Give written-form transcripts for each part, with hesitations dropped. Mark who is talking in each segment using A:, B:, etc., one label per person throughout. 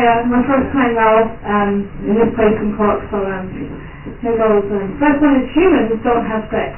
A: my first time now in this place in Cork, so here goes. First one is humans don't have sex.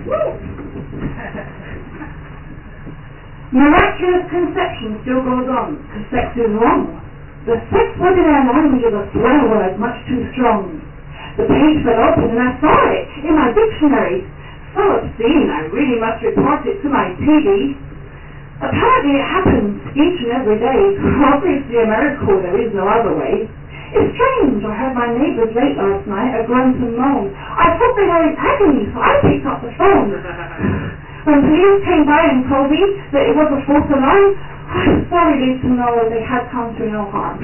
A: Miraculous conception still goes on, because sex is wrong. The sex word in our language is a swear word, much too strong. The page fell open and I saw it in my dictionary. So obscene, I really must report it to my TV. Apparently it happens each and every day. Obviously a miracle, there is no other way. It's strange, I heard my neighbours late last night, a grunt and moan. I thought they were in agony, so I picked up the phone. When police came by and told me that it was a false alarm, I'm sorry to know they had come to no harm.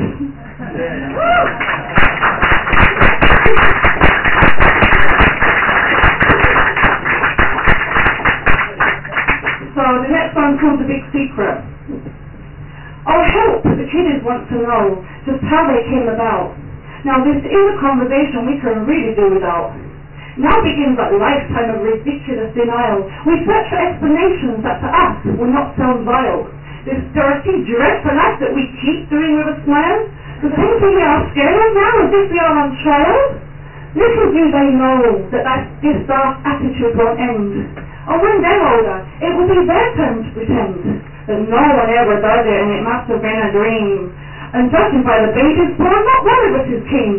A: So the next one comes a big secret. Oh help, the kiddies want to know just how they came about. Now this is a conversation we can really do without. Now begins that lifetime of ridiculous denial. We search for explanations that to us will not sound vile. This dirty, dreadful act that we keep doing with a smile, the same thing we are scared of now as if we are on trial. Little do they know that this dark attitude won't end. And when they're older, it will be their turn to pretend that no one ever does it and it must have been a dream. And judging by the babies born, not one of us is keen.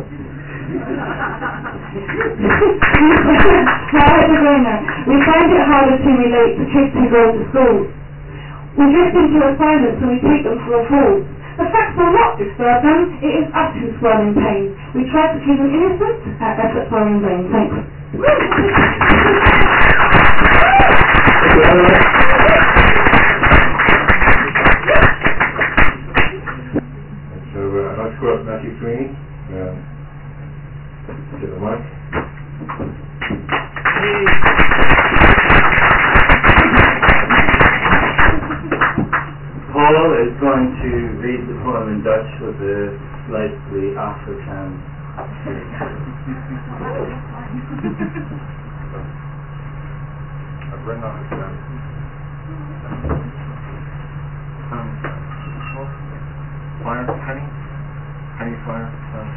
A: We find it harder to relate to kids who go to school. We drift into a silence and we take them for a fool. The facts will not disturb them, it is us who swell in pain. We try to keep them innocent, our efforts are in vain. Thanks.
B: So I'd like to call up Matthew Sweeney. To the mic.
C: Paul is going to read the poem in Dutch with a slightly Afrikaans.
B: Ik ben nog flyer, honey flyer.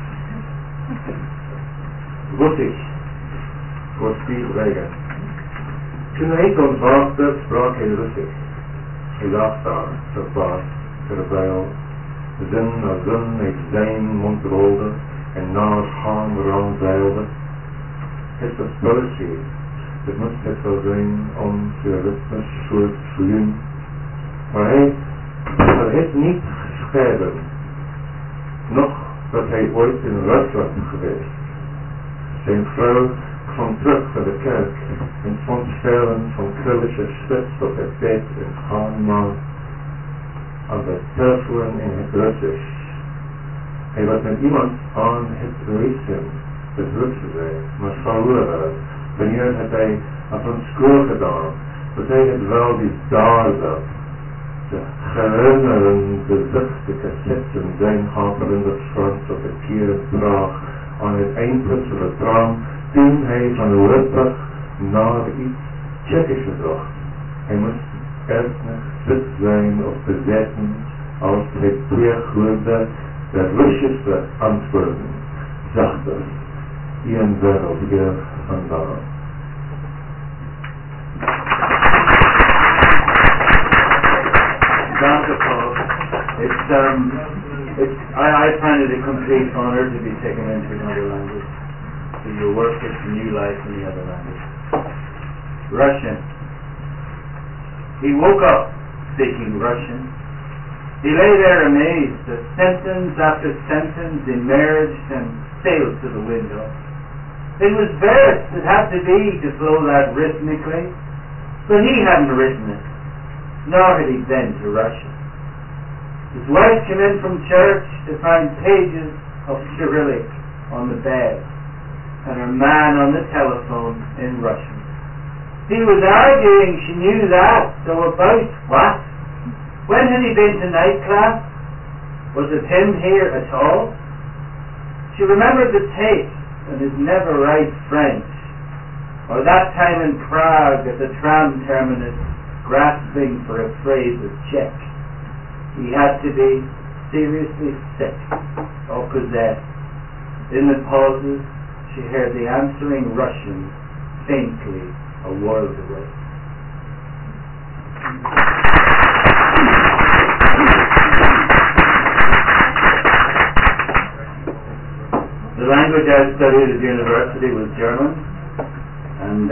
D: Wusig, vor Spielregen. Toen hij ontwaakte, sprak hij rustig. Hij lag daar, verbaasd, terwijl zin na zin uit zijn mond rolde en naar haan rondzeilde. Het was poëzie, het moest het wel zijn om surrealisme soort vloeien. Maar hij had het niet geschreven, nog was hij ooit in Rusland geweest. Zijn vrouw kwam terug van de kerk en vond velen van krillische spits op het bed en gaanmaat aan de telefoon in het Russisch. Hij was met iemand aan het lezen, het Russische, maar verloren. Wanneer had hij op een school gedaan, dat hij het wel die daar zat. Te herinneren de cassetten zijn haperende Frans op het keren Praag aan het eindpunt van het raam, toen hij van Luttig naar iets Tsjechische zocht. Hij moest ernstig zit zijn of bezetten als hij pleeghoorde de Russische antwoorden, zachter, een wereld hier vandaan.
C: Danke, Paul. I find it a complete honor to be taken into another language. So your work is new life in the other language. Russian. He woke up speaking Russian. He lay there amazed as sentence after sentence emerged and sailed to the window. It was verse that had to be to flow that rhythmically, but he hadn't written it, nor had he been to Russia. His wife came in from church to find pages of Cyrillic on the bed, and her man on the telephone in Russian. He was arguing she knew that, so about what? When had he been to night class? Was it him here at all? She remembered the tape and his never right French, or that time in Prague at the tram terminus grasping for a phrase of Czech. He had to be seriously sick or possessed. In the pauses, she heard the answering Russian faintly a world away. The language I studied at university was German, and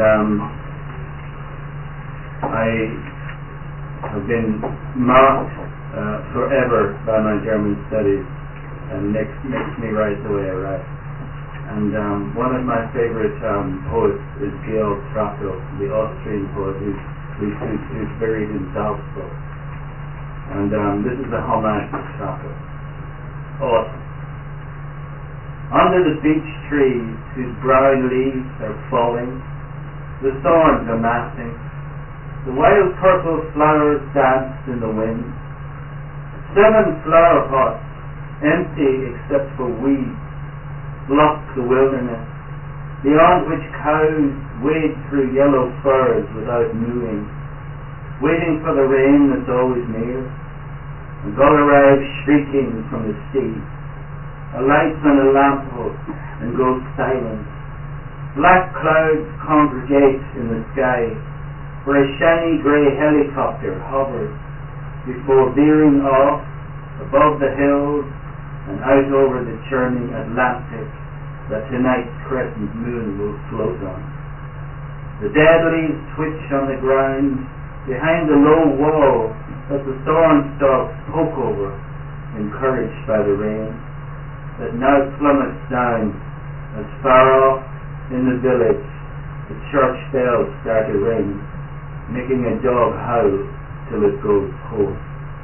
C: I have been marked forever by my German studies, and makes me write the way I write. And one of my favorite poets is Georg Trakl, the Austrian poet who's buried in Salzburg. And this is a homage to Trakl. Awesome. Under the beech trees whose brown leaves are falling, the thorns are massing, the wild purple flowers dance in the wind. 7 flower pots, empty except for weeds, block the wilderness, beyond which cows wade through yellow furze without mooing, waiting for the rain that's always near. A gull arrives shrieking from the sea, alights on a lamppost and goes silent. Black clouds congregate in the sky, where a shiny grey helicopter hovers before veering off above the hills and out over the churning Atlantic that tonight's crescent moon will float on. The dead leaves twitch on the ground behind the low wall that the thorn stalks poke over, encouraged by the rain that now plummets down as far off in the village the church bells start to ring, making a dog howl till it goes hoarse.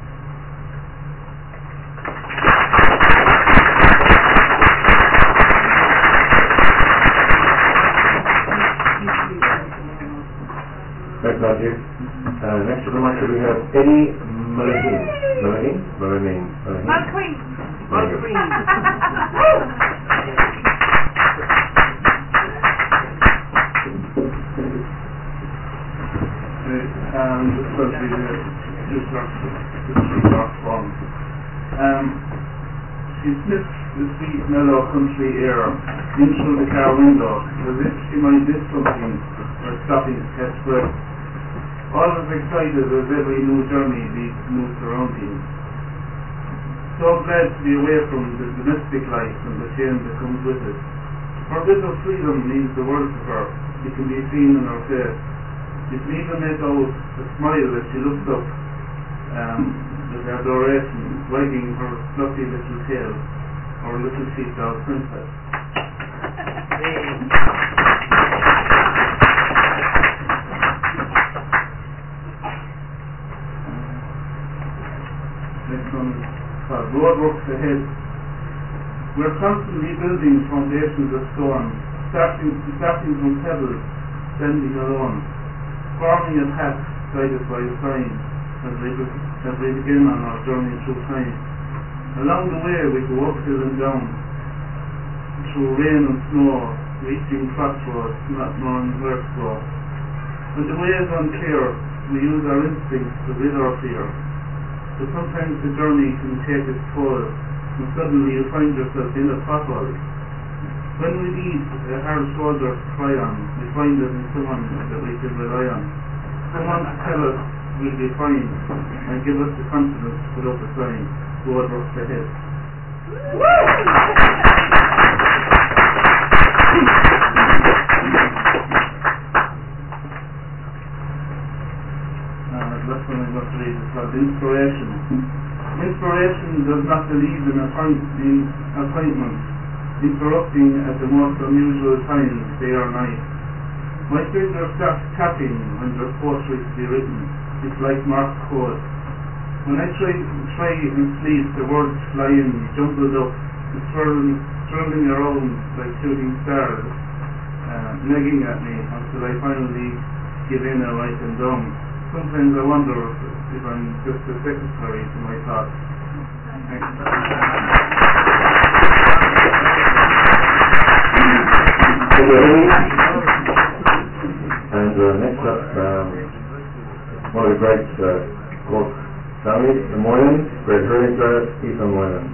D: Thanks, Matthew. Next to the mic we have Eddie Mulheen.
E: She sniffed the sweet mellow country air in through the car window as if she might miss something or stopping to catch breath. All as excited as every new journey leads new surroundings. So glad to be away from the domestic life and the shame that comes with it. Her bit of freedom means the world to her. It can be seen in her face. You can even make out a smile as she looks up with adoration, wagging her fluffy little tail, or little sheepdog princess. Next one is called Roadworks Ahead. We're constantly building foundations of stone, starting from pebbles, standing alone, forming a path guided by a sign as we begin on our journey through time. Along the way we go uphill and down, through rain and snow, reaching crossroads, not knowing where to go. When the way is unclear, we use our instincts to rid our fear. But sometimes the journey can take its toll, and suddenly you find yourself in a pothole. When we need a hard shoulder to cry on, we find it in someone that we can rely on. Someone to tell us we'll be fine, and give us the confidence to put up a sign, Roadworks Ahead. The last one I'm going to read is called Inspiration. Inspiration does not believe in appointments, interrupting at the most unusual times, day or night. My fingers start tapping when there's poetry to be written. It's like Morse code. When I try and sleep, the words fly in, jumbled up, swirling around like shooting stars, nagging at me until I finally give in and write them down. Sometimes I wonder if I'm just a secretary to my thoughts. Thanks.
D: And next up, one of the great folk Sammy, the morning, Great Hurling, Ethan Moylan.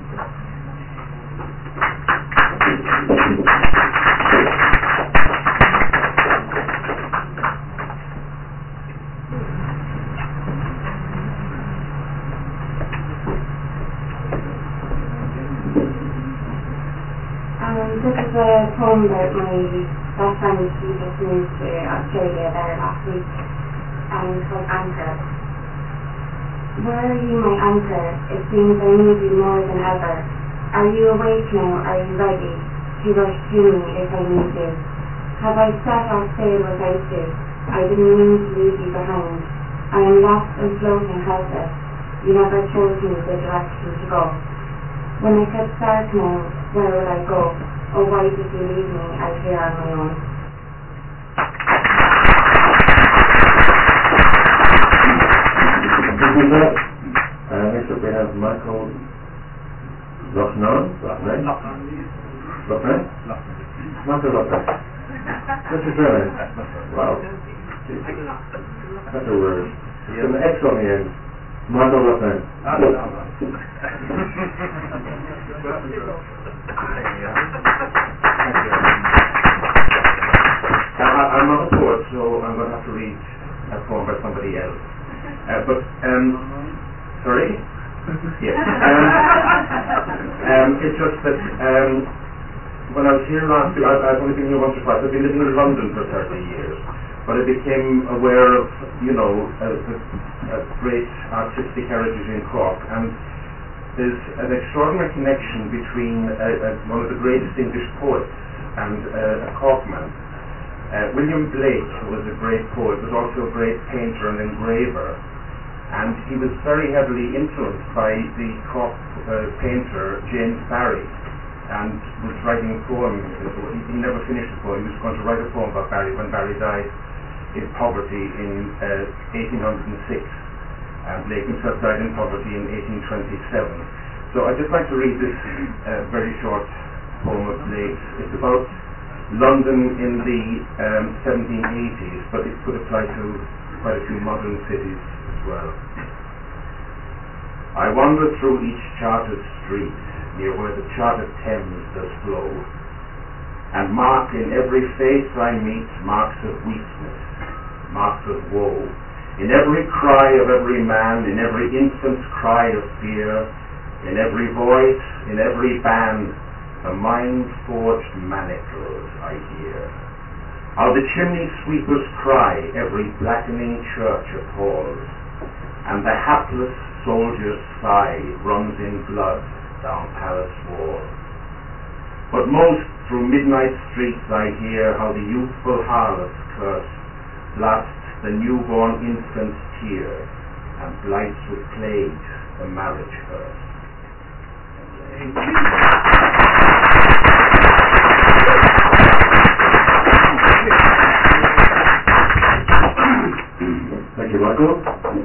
A: This is a poem about my best friend. She just moved to Australia there last week, and it's called Anchor. Where are you, my anchor? It seems I need you more than ever. Are you awake now? Are you ready to rush to me if I need you? Have I set off sail without you? I didn't mean to leave you behind. I am lost and floating helpless. You never told me the direction to go. When it gets dark now, where will I go? Or why did you leave me out here on my own?
D: Next up we have Michael Lochnan. Michael Lochnan. What's your surname? Wow. That's a word. There's an X on the end. Michael Lochnan.
B: I'm not a poet, so I'm going to have to read a poem by somebody else. Sorry? Yes. It's just that when I was here last year, I've only been here once or twice. I've been living in London for 30 years, but I became aware of, a great artistic heritage in Cork, and there's an extraordinary connection between one of the greatest English poets and a Corkman. William Blake was a great poet, was also a great painter and engraver, and he was very heavily influenced by the Cork painter James Barry, and was writing a poem. He never finished the poem. He was going to write a poem about Barry when Barry died in poverty in 1806, and Blake himself died in poverty in 1827. So I'd just like to read this very short poem of Blake's. It's about London in the 1780s, but it could apply to quite a few modern cities as well. I wander through each chartered street, near where the chartered Thames does flow, and mark in every face I meet marks of weakness, marks of woe, in every cry of every man, in every infant's cry of fear, in every voice, in every band, a mind-forged manacles I hear. How the chimney sweepers cry, every blackening church appalls, and the hapless soldier's sigh runs in blood down palace walls. But most through midnight streets I hear how the youthful harlots curse, blasts the newborn infant's tear, and blights with plague the marriage curse.
D: Thank you, Michael.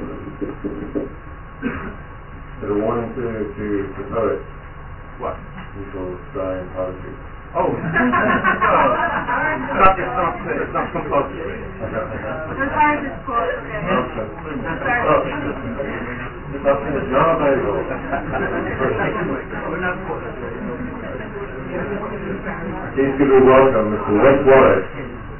D: Is it a warning to poets?
B: What?
D: People die in poverty.
B: Oh! It's not compulsory.
D: No, there you go. Please give a welcome, Mr. Wes Wallace.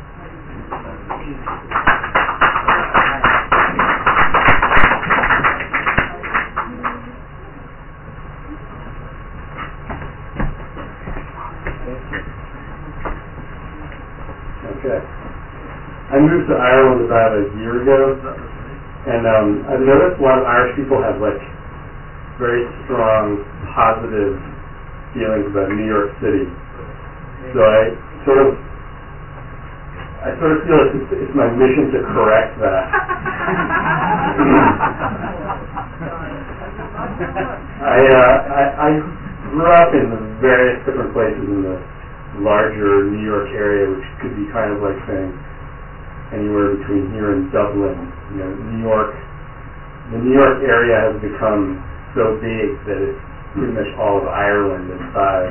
D: Okay. I moved to Ireland about a year ago, and I've noticed a lot of Irish people have very strong positive feelings about New York City. So I sort of feel like it's my mission to correct that. I grew up in various different places in the larger New York area, which could be kind of like saying anywhere between here and Dublin. New York, the New York area has become so big that it's pretty much all of Ireland in size.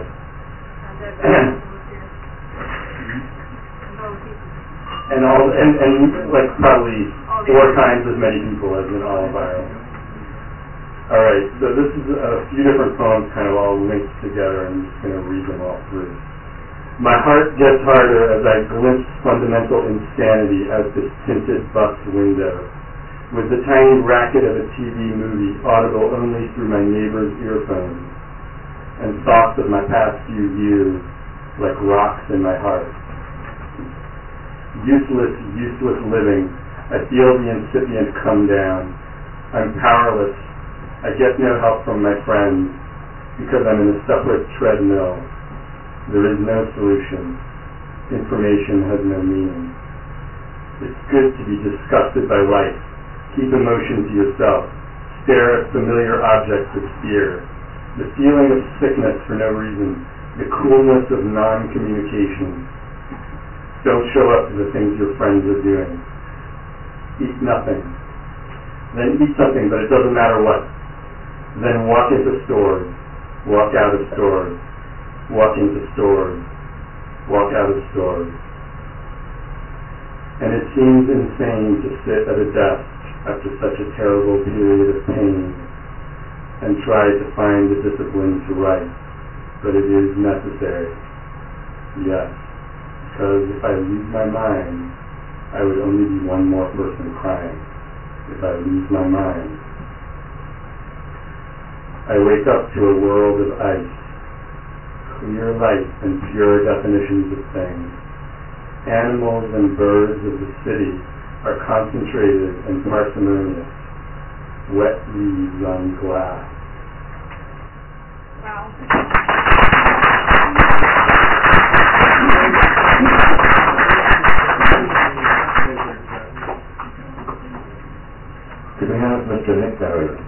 D: And like probably 4 times as many people as in all of Ireland. Alright, so this is a few different poems kind of all linked together. I'm just going to read them all through. My heart gets harder as I glimpse fundamental insanity as this tinted bus window, with the tiny racket of a TV movie audible only through my neighbor's earphones, and thoughts of my past few years like rocks in my heart. Useless living. I feel the incipient come down. I'm powerless. I get no help from my friends because I'm in a separate treadmill. There is no solution. Information has no meaning. It's good to be disgusted by life. Keep emotion to yourself. Stare at familiar objects with fear. The feeling of sickness for no reason. The coolness of non-communication. Don't show up to the things your friends are doing. Eat nothing. Then eat something, but it doesn't matter what. Then walk into stores. Walk out of stores. Walk into stores. Walk out of stores. And it seems insane to sit at a desk after such a terrible period of pain and try to find the discipline to write. But it is necessary. Yes. Because if I lose my mind, I would only be one more person crying. If I lose my mind. I wake up to a world of ice. Clear light and pure definitions of things. Animals and birds of the city are concentrated and parsimonious. Wet leaves on glass.
A: Wow.
D: Could we have Mr. Nick Barry?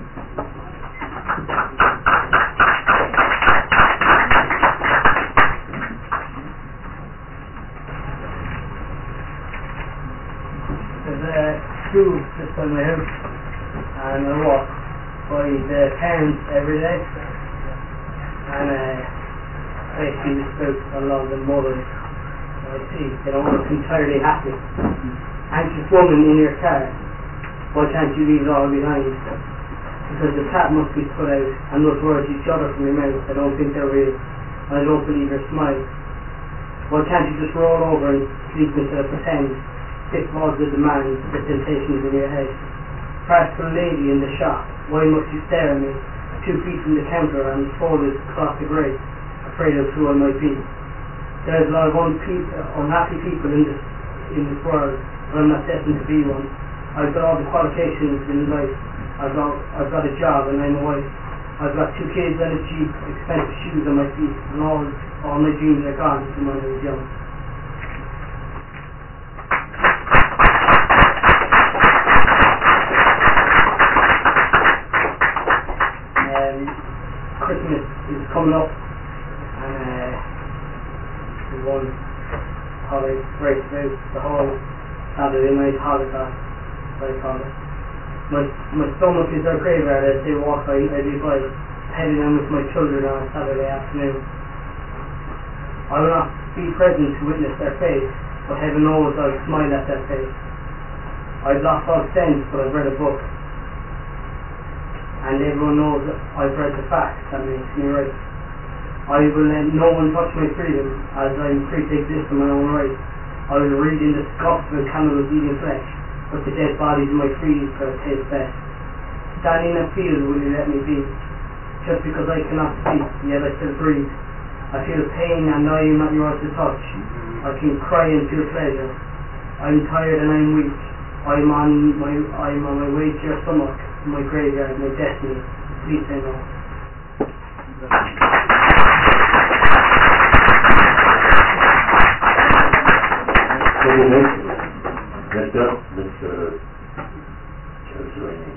F: School just by my house, and I walk by the parents every day, and I see this about a lot of the mothers I see. They don't look entirely happy. Anxious woman in your car, why can't you leave it all behind? Because the tap must be put out, and those words you shudder from your mouth. I don't think they're real. I don't believe your smile. Why can't you just roll over and sleep instead of pretend? Thick walls of demand, the temptations in your head. Practical lady in the shop, why must you stare at me? 2 feet from the counter and folded across the grate, afraid of who I might be. There's a lot of unhappy people in this world, but I'm not destined to be one. I've got all the qualifications in life. I've got a job and I'm a wife. I've got 2 kids and a Jeep, expensive shoes on my feet, and all my dreams are gone from when I was young. Christmas is coming up, and we won holiday break out the whole Saturday night holocaust, what I call it. My stomach is our graveyard as they walk by every bite, heading in with my children on a Saturday afternoon. I will not be present to witness their fate, but heaven knows I'll smile at their face. I've lost all sense, but I've read a book. And everyone knows that I've read the facts that makes me right. I will let no one touch my freedom, as I'm free to exist on my own right. I will read in the scoffs of cannibals eating flesh, but the dead bodies of my freed for a taste best. Standing in a field will you let me be? Just because I cannot speak, yet I still breathe. I feel pain and I am not yours to touch. I can cry and feel pleasure. I'm tired and I'm weak. I'm on my way to your stomach. My graveyard, my destiny. Please say no.
D: Next up, Mr. Chesrini.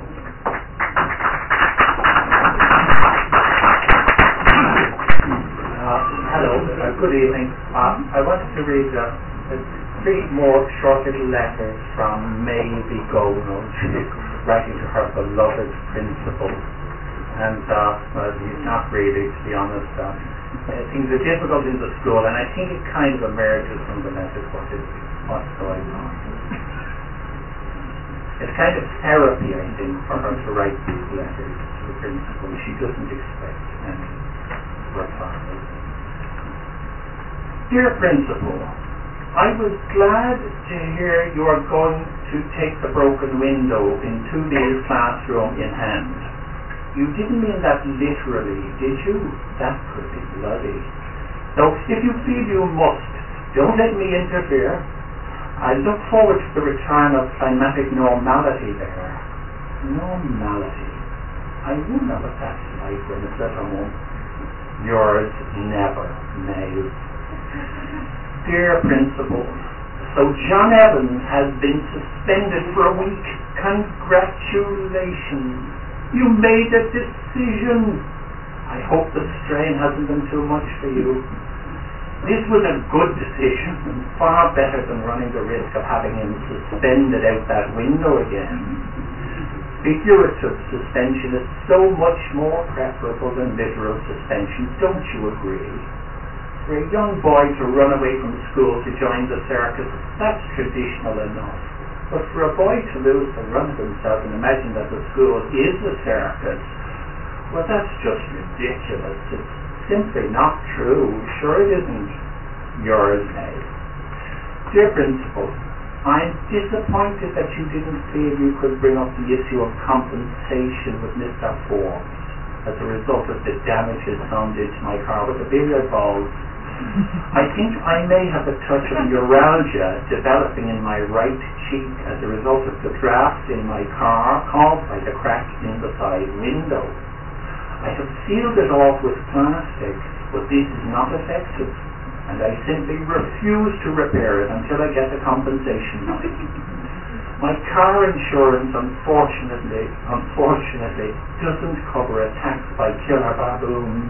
G: Hello, good evening. I wanted to read 3 more short little letters from May Vigono. Writing to her beloved principal, and well, he's not really, to be honest. Things are difficult in the school, and I think it kind of emerges from the letters what's going on. It's kind of therapy, I think, for her to write these letters to the principal. She doesn't expect any reply. Dear Principal, I was glad to hear you are going to take the broken window in 2D's classroom in hand. You didn't mean that literally, did you? That could be bloody. So if you feel you must, don't let me interfere. I look forward to the return of climatic normality there. Normality. I wonder what that's like when it's at home. Yours never, Maeve. Dear Principal, so John Evans has been suspended for a week. Congratulations. You made a decision. I hope the strain hasn't been too much for you. This was a good decision, and far better than running the risk of having him suspended out that window again. Figurative suspension is so much more preferable than literal suspension, don't you agree? For a young boy to run away from school to join the circus, that's traditional enough. But for a boy to lose the run of himself and imagine that the school is a circus, well, that's just ridiculous. It's simply not true. Sure it isn't. Yours, Maeve. Dear Principal, I'm disappointed that you didn't feel you could bring up the issue of compensation with Mr. Forbes as a result of the damages found into my car with the billiard balls. I think I may have a touch of neuralgia developing in my right cheek as a result of the draft in my car caused by the crack in the side window. I have sealed it off with plastic, but this is not effective, and I simply refuse to repair it until I get the compensation money. My car insurance, unfortunately, doesn't cover attacks by killer baboons.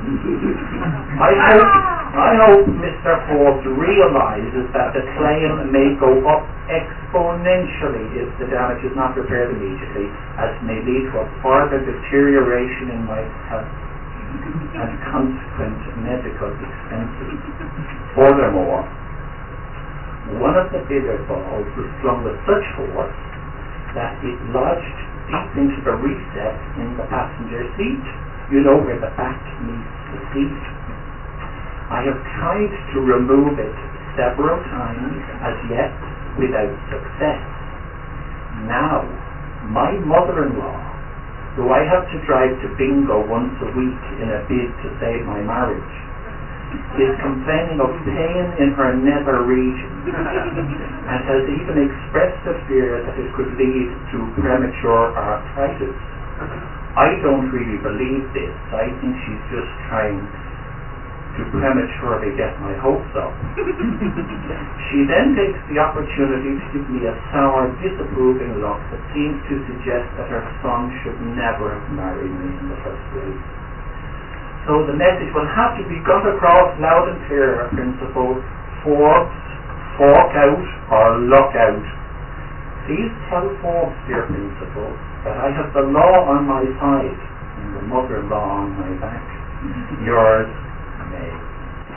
G: I hope Mr. Forbes realizes that the claim may go up exponentially if the damage is not repaired immediately, as may lead to a further deterioration in my health and consequent medical expenses. Furthermore, one of the billiard balls was flung with such force that it lodged deep into the recess in the passenger seat, you know, where the back meets the seat. I have tried to remove it several times, as yet without success. Now, my mother-in-law, who I have to drive to bingo once a week in a bid to save my marriage, is complaining of pain in her nether region and has even expressed a fear that it could lead to premature arthritis. I don't really believe this. I think she's just trying to prematurely get my hopes up. She then takes the opportunity to give me a sour, disapproving look that seems to suggest that her son should never have married me in the first place. So the message will have to be got across loud and clear, Principal. Forbes, fork out or look out. Please tell Forbes, dear Principal, that I have the law on my side and the mother-in-law on my back. Yours, Maeve.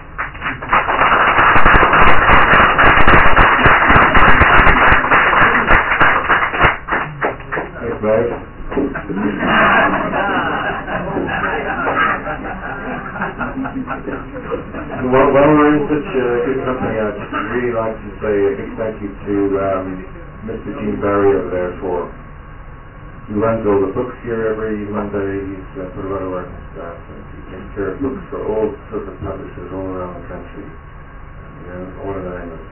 D: Thanks, Maeve. Well, we're in such good company, I'd really like to say a big thank you to Mr. Gene Barry over there he runs all the books here every Monday. He's put a lot of work into that. He takes care of books for all sorts of publishers all around the country. You know, all in the name of,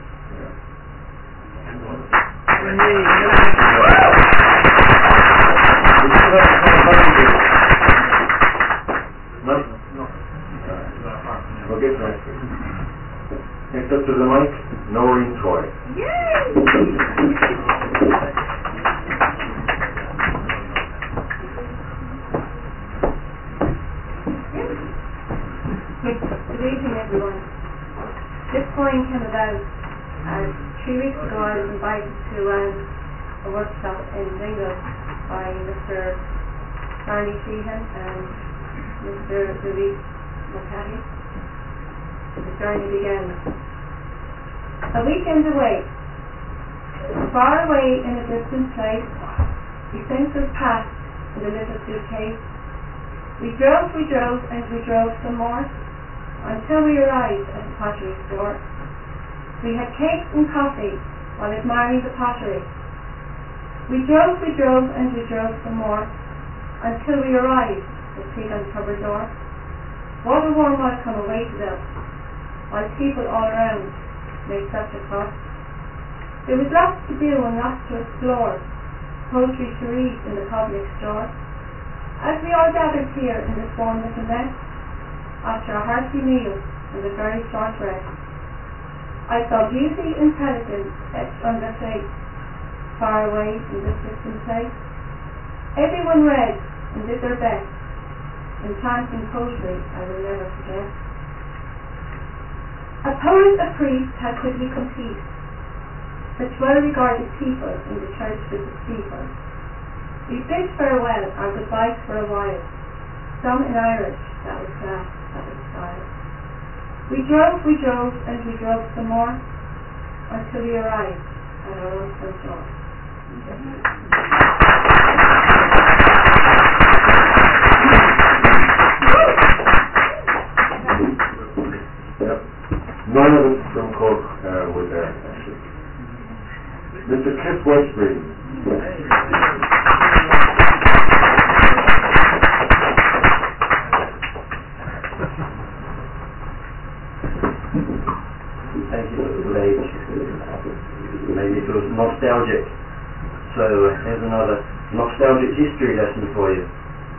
D: We'll get next week. Next up to the mic, Noreen Troy.
H: Good evening, everyone. This poem came about 3 weeks ago. I was invited to a workshop in Bingo by Mr. Barney Sheehan and Mr. Louis McCarthy. The journey begins. A weekend away, far away in a distant place, We sent us past in the little suitcase. We drove and we drove some more until we arrived at the pottery store. We had cakes and coffee while admiring the pottery. We drove and we drove some more until we arrived at the pig uncovered door. What a warm welcome awaited us, while people all around made such a fuss. There was lots to do and lots to explore, poetry to read in the public store. As we all gathered here in this warm little mess, after a hearty meal and a very short rest, I saw beauty, intelligence etched on their face, far away in this distant place. Everyone read and did their best, and chanting poetry I will never forget. A poet, a priest, had quickly complete such well-regarded people in the church with the steeple. We bid farewell, our goodbyes for a while, some in Irish, that was class, that was style. We drove and we drove some more until we arrived at our own front door.
D: None of us from Cork were there, actually. Mr. Cliff Westbury.
C: Thank you for the pledge. Maybe it was nostalgic. So here's another nostalgic history lesson for you.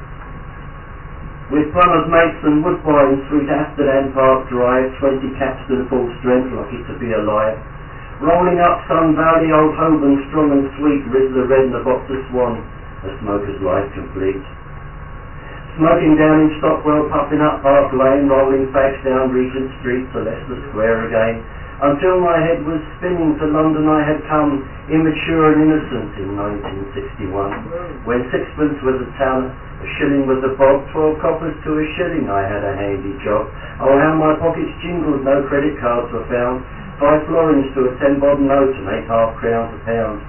C: With plumbers, mates and woodbines, sweet Amsterdam Park Drive, 20 Capstan full strength, lucky to be alive. Rolling up Sun Valley, Old Holborn, strong and sweet, Rizzler Red and the Boxer Swan, a smoker's life complete. Smoking down in Stockwell, puffing up Park Lane, rolling fags down Regent Street to Leicester Square again. Until my head was spinning, to London I had come, immature and innocent in 1961. When sixpence was a talent, a shilling was a bob, 12 coppers to a shilling, I had a handy job. Oh, how my pockets jingled, no credit cards were found. 5 florins to a 10-bob note and 8 half crowns a pound.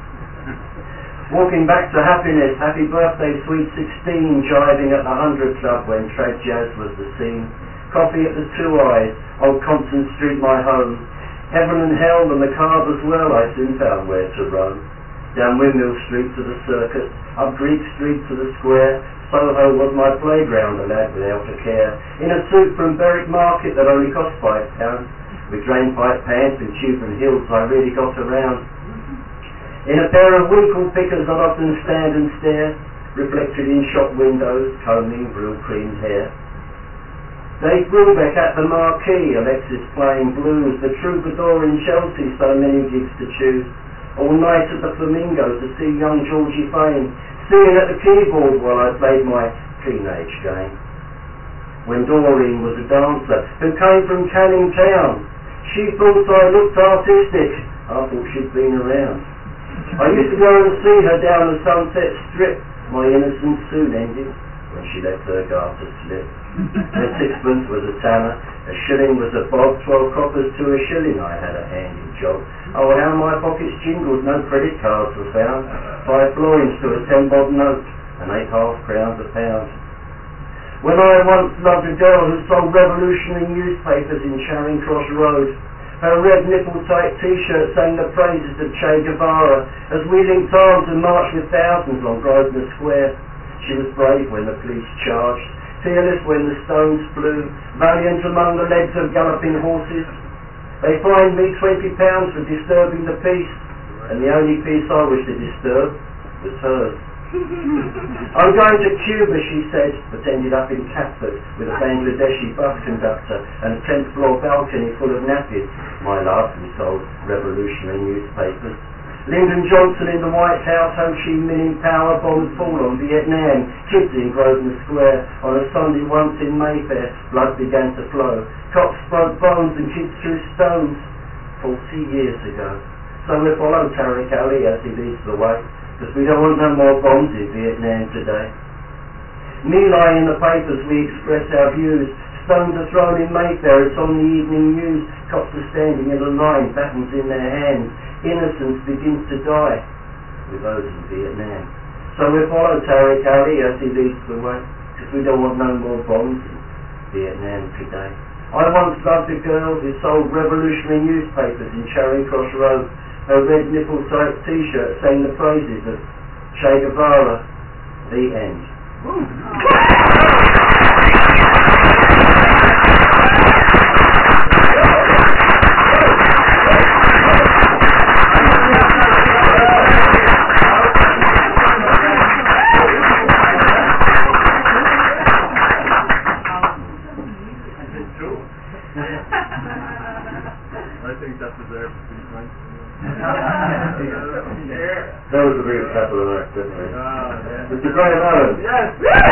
C: Walking back to happiness, happy birthday, sweet 16, jiving at the 100 Club when trad jazz was the scene. Coffee at the Two Eyes, Old Compton Street my home. Heaven and hell and the carve as well, I soon found where to roam. Down Windmill Street to the Circus, up Greek Street to the Square. Soho was my playground, a lad without a care. In a suit from Berwick Market that only cost £5. With drainpipe pants and Cuban heels, I really got around. In a pair of winkle pickers I'd often stand and stare, reflected in shop windows, combing real creamed hair. Dave Brubeck at the Marquee, Alexis playing blues, the Troubadour in Chelsea, so many gigs to choose. All night at the Flamingo to see young Georgie Fane, singing at the keyboard while I played my teenage game. When Doreen was a dancer who came from Canning Town, she thought I looked artistic, I thought she'd been around. I used to go and see her down the Sunset Strip, my innocence soon ended when she let her garter slip. When sixpence was a tanner, a shilling was a bob, 12 coppers to a shilling, I had a handy job. Oh, how my pockets jingled, no credit cards were found. 5 florins to a 10-bob note and 8 half crowns a pound. When I once loved a girl who sold revolutionary newspapers in Charing Cross Road, her red nipple-tight t-shirt sang the praises of Che Guevara as we linked arms and marched with thousands on Grosvenor Square. She was brave when the police charged, fearless when the stones flew, valiant among the legs of galloping horses. They fined me £20 for disturbing the peace, and the only peace I wished to disturb was hers. I'm going to Cuba, she said, but ended up in Catford with a Bangladeshi bus conductor and a 10th floor balcony full of nappies. My love, who sold revolutionary newspapers. Lyndon Johnson in the White House, Ho Chi Minh in power, bombs fall on Vietnam, kids in Grosvenor Square. On a Sunday once in Mayfair, blood began to flow. Cops broke bones and kids threw stones 40 years ago. So we follow Tariq Ali as he leads the way, because we don't want no more bombs in Vietnam today. Me lying in the papers, we express our views. Stones are thrown in Mayfair, it's on the evening news. Cops are standing in a line, batons in their hands. Innocence begins to die with those in Vietnam. So we follow Terry Kelly as he leads the way, because we don't want no more bombs in Vietnam today. I once loved a girl who sold revolutionary newspapers in Charing Cross Road. Her red nipple t-shirt sang the praises of Che Guevara. The end.
D: That was the biggest capital of that, didn't it? Mr. Graham Allen.
E: Yes.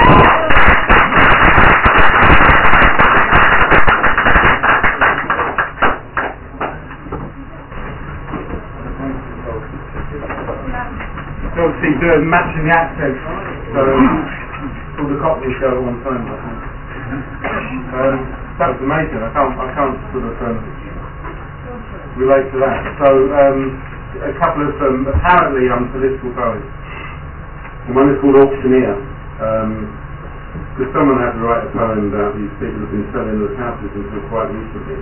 E: Obviously doing matching the accents, so called the Cockney show at one time. I think. That was amazing. I can't sort of relate to that. So a couple of apparently unpolitical poems.
D: One is called Auctioneer, because someone had to write a poem about these people who've been selling those houses until quite recently.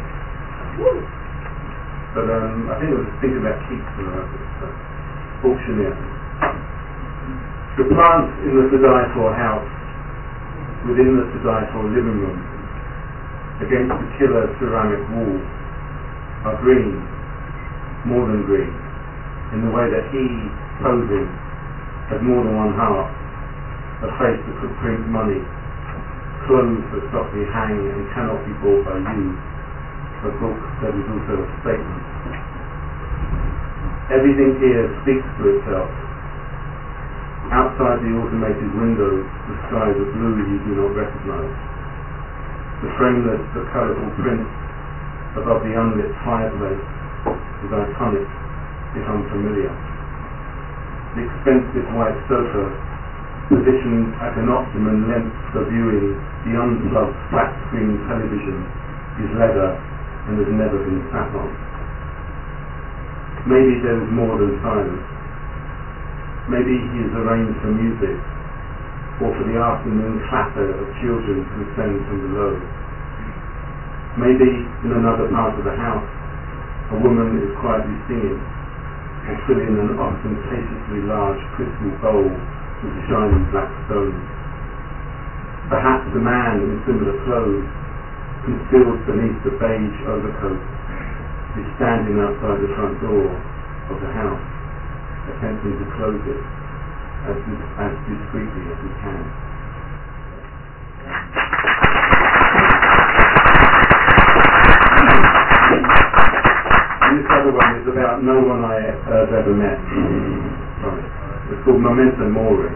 D: But I think it was Think About Keats and all that. So. Auctioneer. The plants in the to-die-for house, within the to-die-for living room, against the killer ceramic wall, are green, more than green, in the way that he, posing, has more than one heart, a face that could print money, clothes that softly hang and cannot be bought by you, a book that is also a statement. Everything here speaks to itself. Outside the automated windows, the skies are blue you do not recognize. The frameless, the colourful print above the unlit fireplace is iconic, if unfamiliar. The expensive white sofa, positioned at an optimum length for viewing the unplugged flat-screen television, is leather and has never been sat on. Maybe there is more than silence. Maybe he is arranged for music, or for the afternoon clatter of children who ascend from below. Maybe in another part of the house, a woman is quietly singing, or filling an ostentatiously large crystal bowl with shining black stones. Perhaps a man in similar clothes, concealed beneath the beige overcoat, is standing outside the front door of the house, attempting to close it as discreetly as he can. This other one is about no one I have ever met. It's called Memento Mori.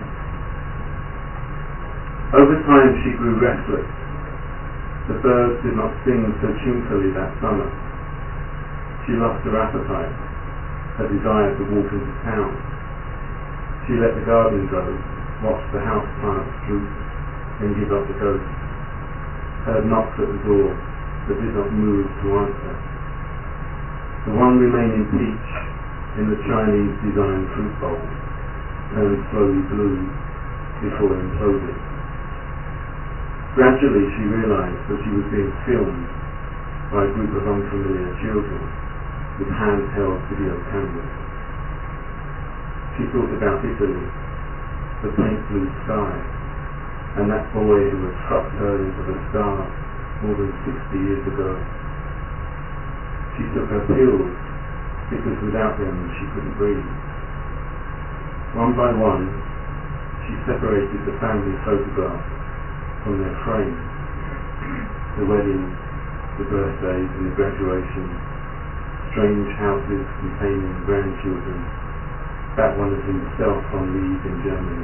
D: Over time she grew restless. The birds did not sing so tunefully that summer. She lost her appetite, her desire to walk into town. She let the garden go, watched the house plants droop, and give up the ghost. Heard knocks at the door, but did not move to answer. The one remaining peach in the Chinese designed fruit bowl turned slowly blue before imploding. Gradually she realized that she was being filmed by a group of unfamiliar children with handheld video cameras. She thought about Italy, the paint blue sky, and that boy who had thrust her into the stars more than 60 years ago. She took her pills because without them she couldn't breathe. One by one, she separated the family photographs from their frames, the weddings, the birthdays and the graduations, strange houses containing grandchildren, that one of himself on leave in Germany.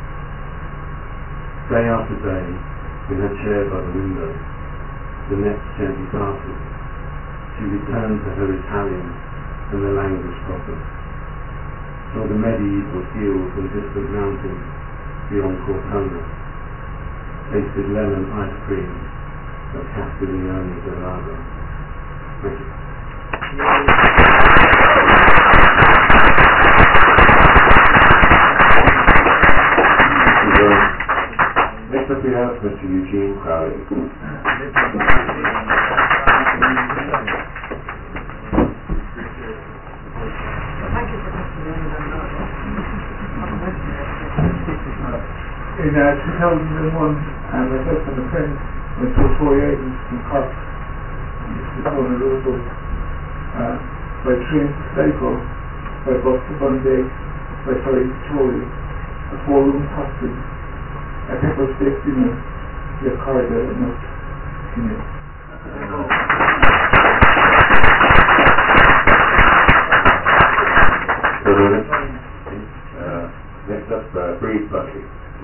D: Day after day, in her chair by the window, the net gently passes. She returned to her Italian and the language problem. Saw the medieval hills and distant mountains beyond Cortona. Tasted lemon ice cream at Castiglione Gelato. Thank you. first we have Mr. Eugene Crowley.
E: In 2001, myself and a friend went to a tour agent in Cork, the town of Liverpool, by train to Sligo, by bus to Bunday, by ferry to Tory, a 4-room hostel, a pepper steak dinner, a corridor and out in it.
D: Next up, Breed Buckley.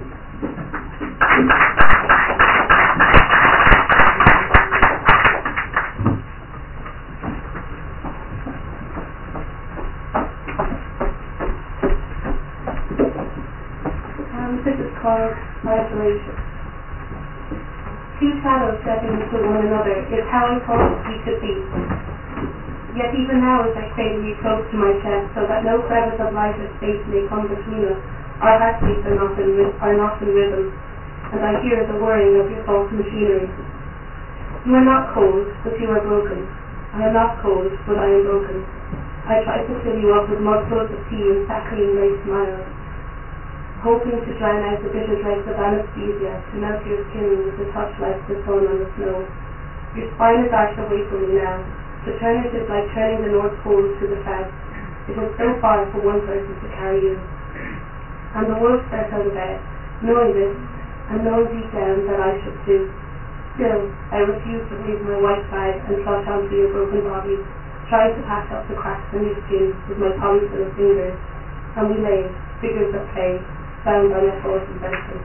A: This is called isolation. Two shadows stepping into one another is how I thought we could be. Yet even now as I cradle you close to my chest so that no crevice of light or space may come between us, our heartbeats are not in rhythm, and I hear the whirring of your false machinery. You are not cold, but you are broken. I am not cold, but I am broken. I try to fill you up with mouthfuls of tea and saccharine lace smiles, hoping to drown out the bitter dregs of anesthesia, to melt your skin with a touch like the sun on the snow. Your spine is arched away from me now. To turn it is like turning the North Pole to the south. It is so far for one person to carry you. And the wolf starts out of bed, knowing this, and knowing deep down that I should too. Still, I refuse to raise my white flag and clutch onto your broken body, trying to patch up the cracks in your skin with my polyphil fingers. And we lay, figures of clay, bound on our frozen benches.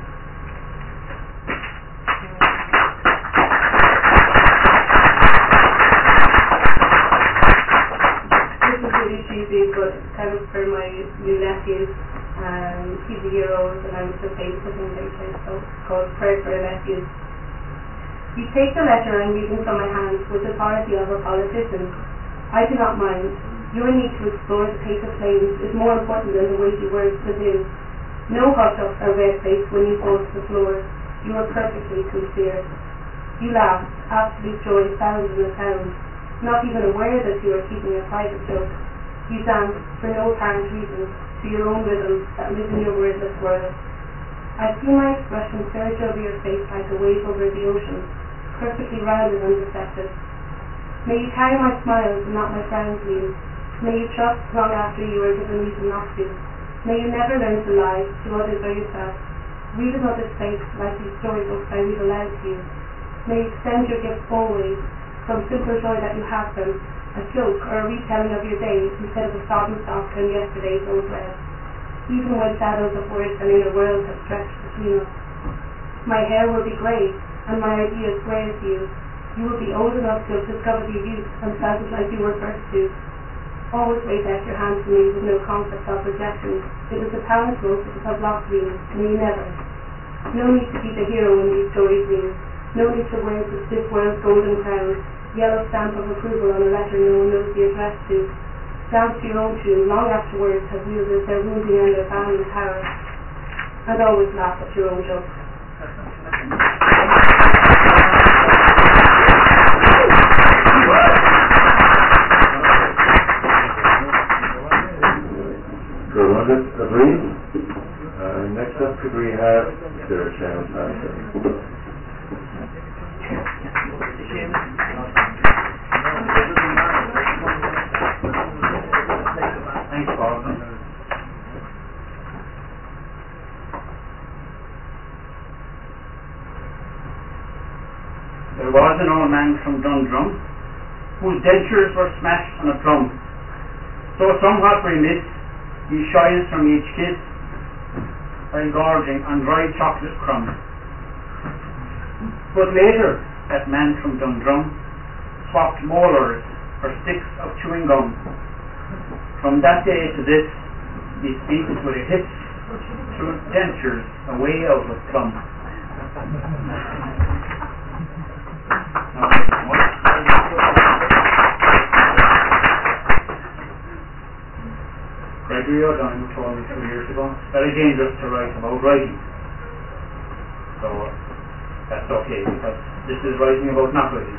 A: This is really cheesy, but it's kind of for my new nephew. He's a year old and I was just babysitting later, so it's called Prayer for a Nephew. You take the letter I'm reading from my hand with the authority of a politician. I do not mind. Your need to explore the paper planes is more important than the weighty words within. No hush-ups are red-faced when you fall to the floor. You are perfectly sincere. You laugh, absolute joy sounds in the sound, not even aware that you are keeping a private joke. You dance, for no apparent reason, to your own rhythm that lives in your wordless world. I see my expression surge over your face like a wave over the ocean, perfectly rounded and deceptive. May you carry my smiles and not my frowns, Liam. May you trust long after you are given reason not to. May you never learn to lie to others or yourself. Read another's face like these storybooks I read aloud to you. May you extend your gifts always, from simple joy that you have them, a joke or a retelling of your day instead of a sodden sock and yesterday's old bread. Even when shadows of words and inner worlds have stretched between us. My hair will be grey, and my ideas grey as you. You will be old enough to have discovered your youth and felt it like you were first to. Always raise out your hand to me with no concept of rejection. It was a talent most of us have lost, Liam, me never. No need to be the hero in these stories, Liam. No need to wear the stiff world's golden crown, yellow stamp of approval on a letter no one knows the address to. Dance to your own tune long afterwards have wielded their wounding and their family power. And always laugh at your own jokes.
D: Agreed? Next up, could we have Sir Sharon Pastor?
G: Thanks, Paul. There was an old man from Dundrum whose dentures were smashed on a plum. So somewhat remiss, he shies from each kiss by gorging on dry chocolate crumbs. But later, that man from Dundrum swapped molars for sticks of chewing gum. From that day to this, he speaks with a hiss through dentures away out of plum. Gregory O'Donnell told me 2 years ago, it's very dangerous to write about writing. So That's okay, because this is writing about not writing.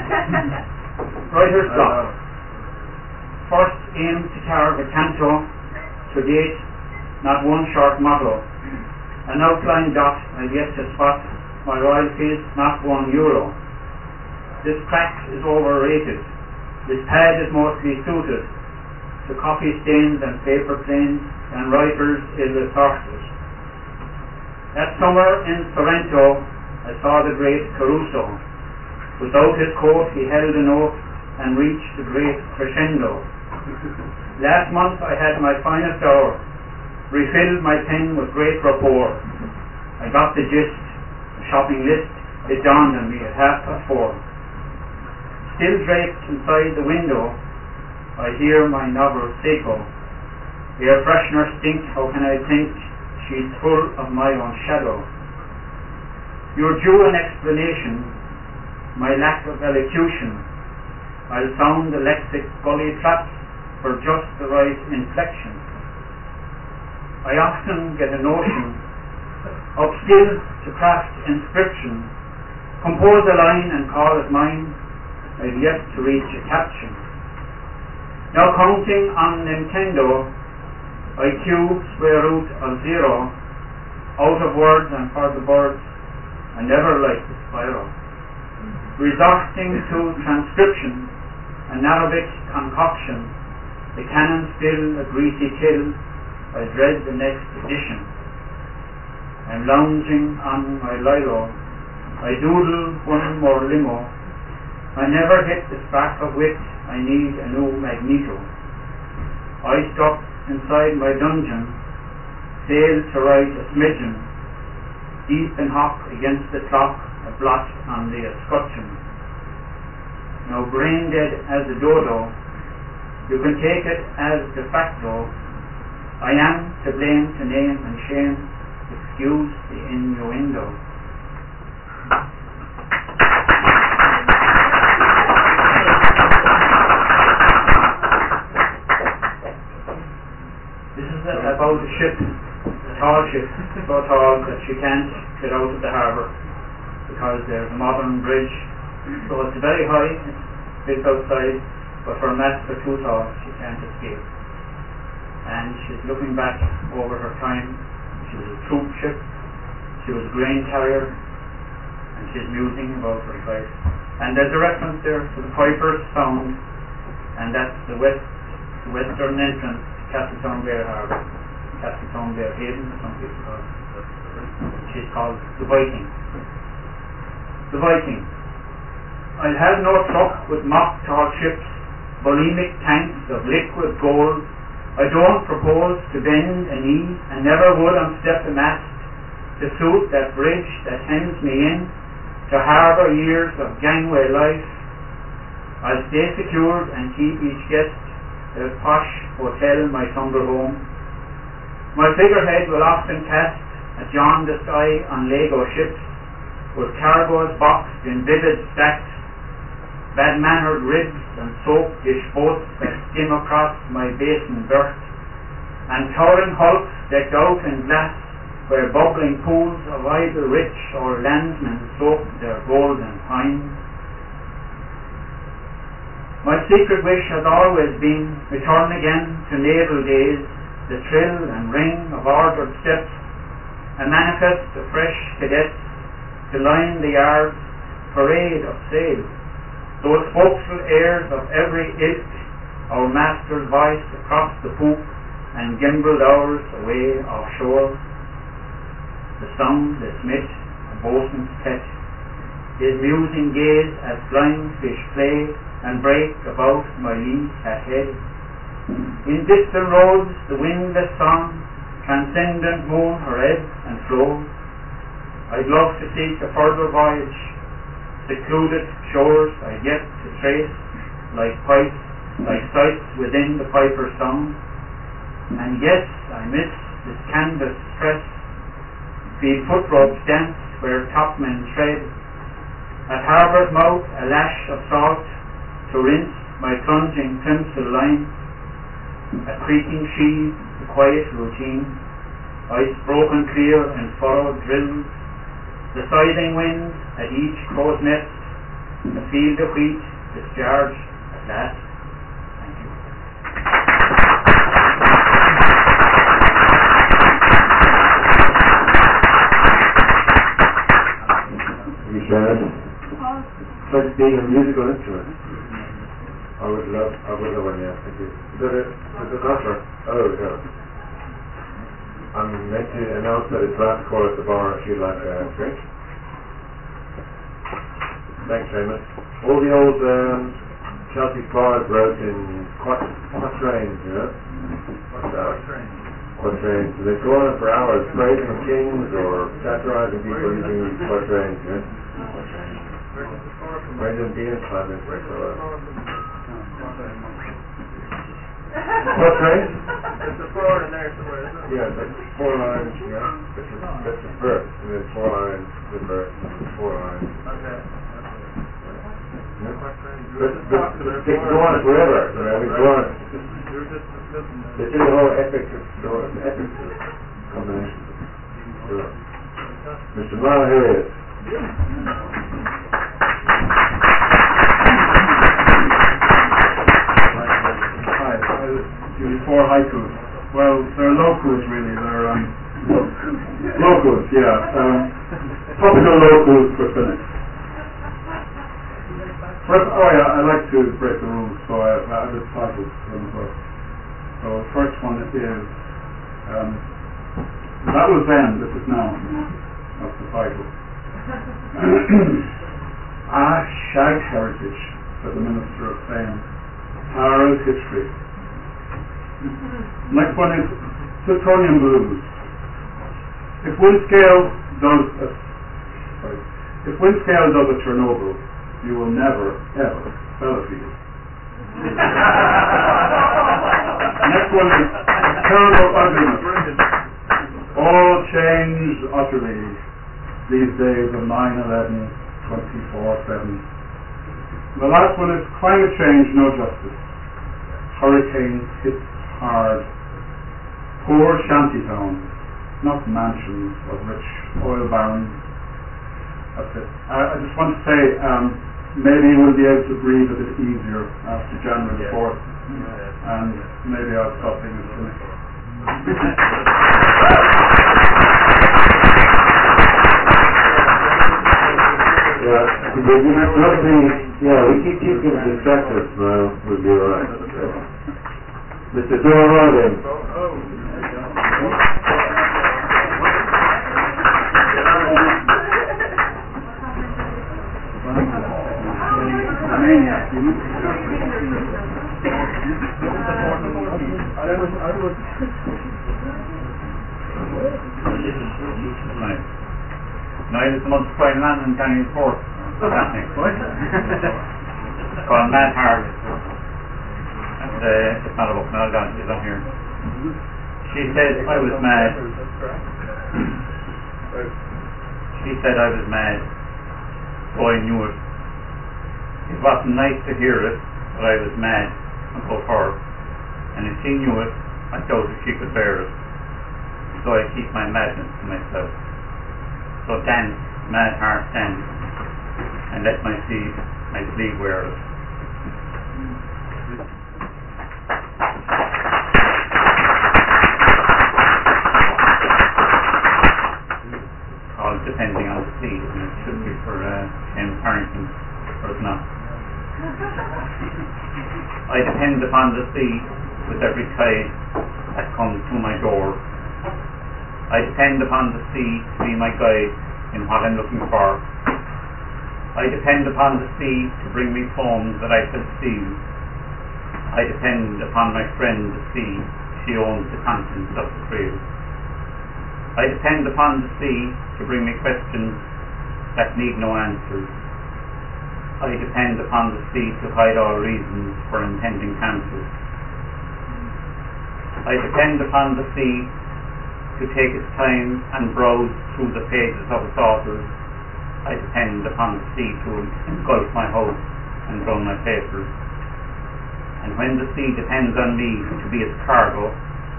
G: Writer's block. First aim to carve a canto, to date not one short motto. An outline dot I've yet to spot, my royalties not €1. This crack is overrated. This pad is mostly suited to coffee stains and paper planes and writers ill-assorted. That summer in Sorrento I saw the great Caruso. Without his coat he held a note and reached the great crescendo. Last month I had my finest hour, refilled my pen with great rapport. I got the gist, the shopping list, it dawned on me at 4:30. Still draped inside the window, I hear my novel Seiko. Air freshener stink, how can I think she's full of my own shadow. You're due an explanation, my lack of elocution. I'll sound the lexic gully traps for just the right inflection. I often get a notion of skill to craft inscription, compose a line and call it mine. I've yet to reach a caption. Now counting on Nintendo, IQ square root of 0, out of words and for the birds, I never liked the spiral. Resorting to transcription, an Arabic concoction, the canon still a greasy kill, I dread the next edition. I'm lounging on my Lilo, I doodle one more limo. I never hit the spark of wit, I need a new Magneto. I stuck inside my dungeon, failed to write a smidgen, deep in hock against the clock, a blot on the escutcheon. Now brain dead as a dodo, you can take it as de facto. I am to blame to name and shame, excuse the innuendo. This is about a ship, a tall ship, so tall that she can't get out of the harbour because there's a modern bridge. So it's very high, it's built outside, but her masts are too tall, she can't escape. And she's looking back over her time. She was a troop ship, she was a grain carrier, and she's musing about her life. And there's a reference there to the Piper's Sound, and that's the western entrance to Castletown Bear Harbour. Castletown Bear Haven, some people call it. She's called the Viking. The Viking. I'll have no truck with mock tall ships, bulimic tanks of liquid gold. I don't propose to bend a knee, and never would unstep a mast to suit that bridge that hems me in to harbour years of gangway life. I'll stay secured and keep each guest a posh hotel, my summer home. My figurehead will often cast a jaundiced eye on Lego ships with cargoes boxed in vivid stacks, bad-mannered ribs and soap dish boats that skim across my basin berth, and towering hulks decked out in glass where bubbling pools of either rich or landsmen soak their golden pines. My secret wish has always been return again to naval days, the thrill and ring of ordered steps, a manifest of fresh cadets to line the yards, parade of sail. Those hopeful airs of every ilk, our master's voice across the poop and gimbaled hours away offshore. The sound, the smith, a boatswain's pet, his musing gaze as flying fish play and break about my lee at head. In distant roads, the windless song, transcendent moon her ebb and flow. I'd love to seek a further voyage, secluded shores I yet to trace, like pipes, like sights within the Piper's Sound. And yes, I miss this canvas stress, feel footropes dance where topmen tread. At harbour's mouth a lash of salt to rinse my plunging crimson line. A creaking sheave, the quiet routine, ice broken clear and furrowed drills, The sighing wind at each crow's nest, a field of wheat discharged at last. Thank you.
D: You share it? It's like being a musical instrument. I would love one, yeah. Thank you. Is it doctor? Oh, yeah. I'm meant to announce that it's last call at the bar if you'd like a drink. Thanks, Seamus. All the old Chelsea bars wrote in quatrains, you know? What's that? Quatrains. So they go on for hours, praising the kings or satirizing people using these quatrains, you know? Brendan Bean's climbing for it. Quatrain?
E: There's a four in there somewhere, isn't it?
D: Yeah, that's 4 lines, yeah. That's the verse, and then 4 lines, the verse, and 4 lines.
E: Okay.
D: But they can go on forever, you know, they go on.
E: You're just listening.
D: They do the whole epic combination. Sure. Mr. Mara, here he is.
E: Hi, do 4 haikus. Well, they're lokus really. They're lokus, yeah. Topical lokus for cynics. First, I like to break the rules, so I have the titles for them first. So the first one is that was then, this is now. That's the title. Shag heritage, said the Minister of Fame. Tara's history. Next one is plutonium blues. If Windscale does a Chernobyl, you will never, ever spell a field. Next one is terrible ugliness. All changed utterly these days of 9/11, 24/7. The last one is climate change, no justice. Hurricanes hit hard. Poor shantytowns, not mansions of rich oil barons. That's it. I just want to say, maybe we'll be able to breathe a bit easier after January 4th, and maybe I'll stop being a cynic.
D: We keep getting distracted, so we'll be alright. Mr. Joe Rodin.
G: Night is the month of Friday land and Daniel's Court. That's next, right? It's called Mad Heart. And it's not a book, no, it's on here. She said I was mad. She said I was mad. So I knew it. It wasn't nice to hear it, but I was mad about her. And if she knew it, I doubt if she could bear it. So I keep my madness to myself. So dance, mad heart dance, and let my sleeve wear it. All depending on the sleeve, and it should be for James Harrington, or it's not. I depend upon the sea with every tide that comes to my door. I depend upon the sea to be my guide in what I'm looking for. I depend upon the sea to bring me poems that I shall steal. I depend upon my friend the sea, she owns the contents of the trail. I depend upon the sea to bring me questions that need no answers. I depend upon the sea to hide all reasons for impending cancers. I depend upon the sea to take its time and browse through the pages of its authors. I depend upon the sea to engulf my house and drown my papers. And when the sea depends on me to be its cargo,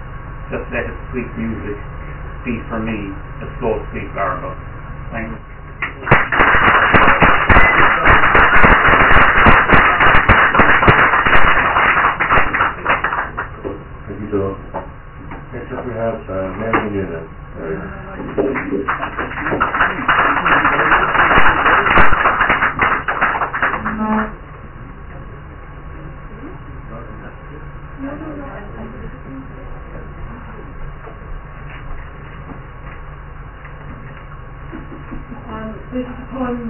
G: just let its sweet music be for me a slow, sweet largo. Thanks.
D: Thank you, Dawn. Next up we have Mary Noonan.
A: This is a poem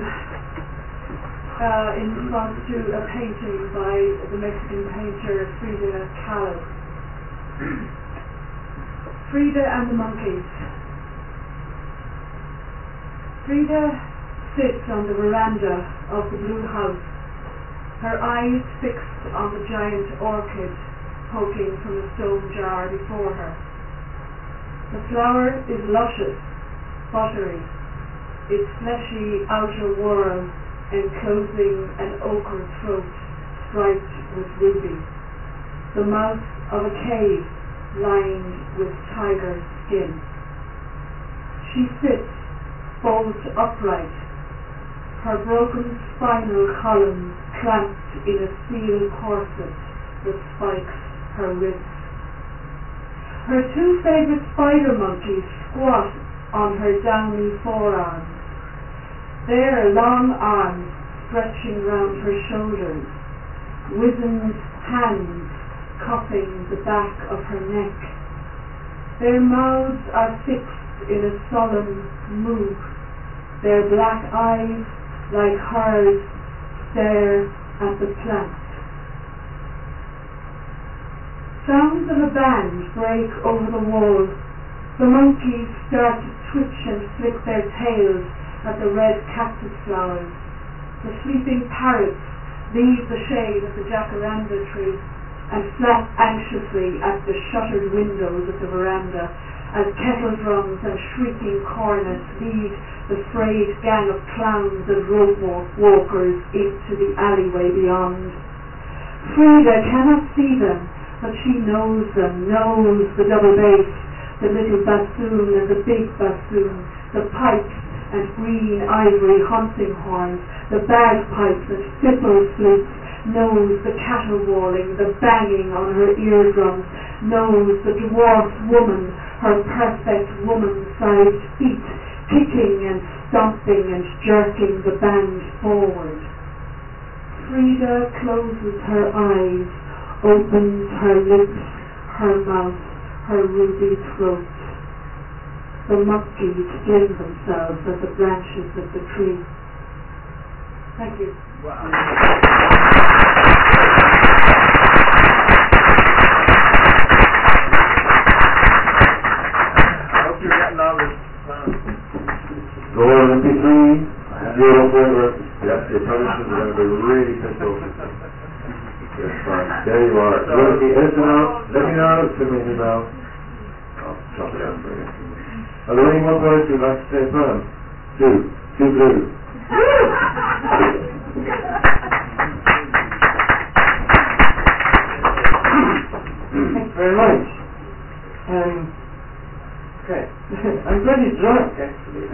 A: in response to a painting by the Mexican painter Frida Kahlo. Frida and the Monkeys. Frida sits on the veranda of the blue house, her eyes fixed on the giant orchid poking from a stone jar before her. The flower is luscious, buttery, its fleshy outer whorl enclosing an ochre throat striped with ruby, the mouth of a cave lined with tiger skin. She sits bolt upright, her broken spinal column clamped in a steel corset that spikes her ribs. Her two favorite spider monkeys squat on her downy forearms, their long arms stretching round her shoulders, wizened hands cupping the back of her neck. Their mouths are fixed in a solemn mood. Their black eyes, like hers, stare at the plant. Sounds of a band break over the wall. The monkeys start to twitch and flick their tails at the red cactus flowers. The sleeping parrots leave the shade of the jacaranda tree and flap anxiously at the shuttered windows of the veranda as kettle drums and shrieking cornets lead the frayed gang of clowns and rope walkers into the alleyway beyond. Frida cannot see them, but she knows them, knows the double bass, the little bassoon and the big bassoon, the pipes and green ivory hunting horns, the bagpipes and fiddle flutes, knows the caterwauling, the banging on her eardrums, knows the dwarf woman, her perfect woman-sized feet, kicking and stomping and jerking the band forward. Frida closes her eyes, opens her lips, her mouth, her ruby throat. The monkeys fling themselves at the branches of the tree. Thank you.
E: Wow. I hope you're getting all this.
D: Go on MP3, zero forever. Yep, your publishers are going to be really pissed off. Yes, fine. There you are. You want to be editing out? Let me know. Send me an email. I'll chop it out for you. Are there any more poets who'd like to say a poem? Two blue.
I: Thanks very much. Okay. I'm pretty drunk, actually.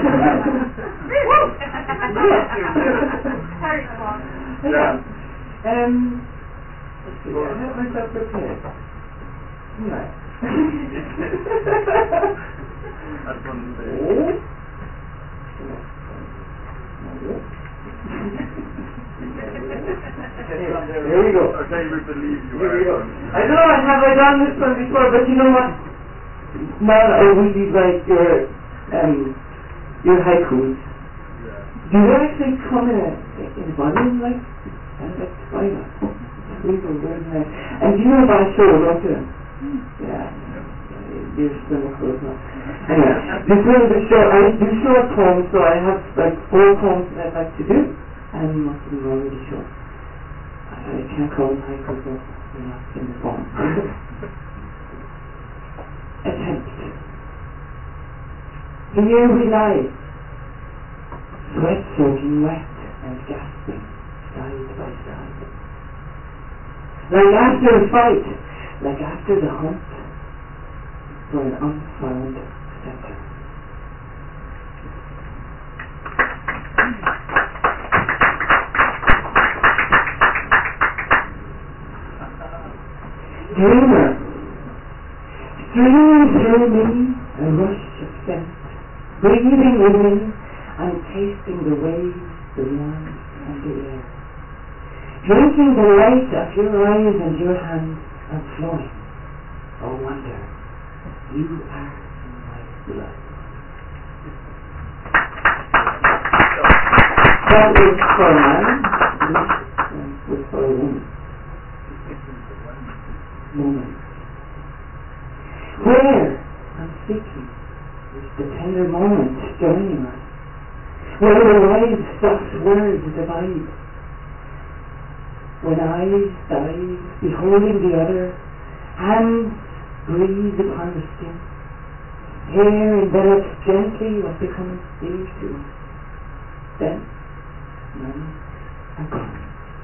I: Yeah. Let's see, I have myself prepared. Right.
E: That's one of the
I: Here we go.
E: Okay, we believe you.
I: Here we go. I don't know, have I done this one before, but you know what? Now I really like your haikus. Do you actually come in volume like? And that's why not. And you know about a show, don't you? Yeah. You're still close now. Anyway, this is the show. I do short poems, so I have like 4 poems that I'd like to do, and most of them are already short. I can't call them haikus, so they're not in the form. Attempt. Here we lie, sweat soaking wet and gasping, side by side. Like after a fight, like after the hunt for an unfound center. Dreamer, streaming through me a rush of scent, breathing in and tasting the waves, the warmth and the air, drinking the light of your eyes and your hands and flowing. Oh wonder, you are in my blood. That was for a man, this was for a woman. Moment. Where I'm seeking is the tender moment joining us, where the wise soft words divide, when eyes dive, beholding the other, hands breathe upon the skin, hair envelops gently what becomes dear to us. Then, none are gone.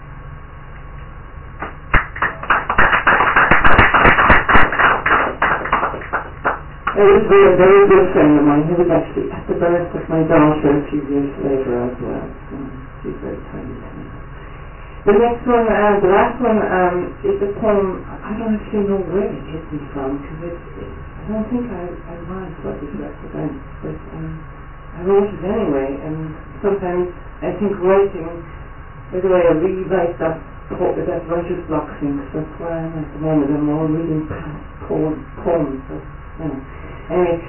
I: It was a very good friend of mine who was actually at the birth of my daughter a few years later as well. So she's very kind to me. The next one, the last one, is a poem. I don't actually know where it hit me from because I don't think I was what it represents, but I wrote it anyway. And sometimes I think writing, by the way, I really like that writer's block thing. So that's where I am at the moment. I'm all reading poems. So, you know. Anyway,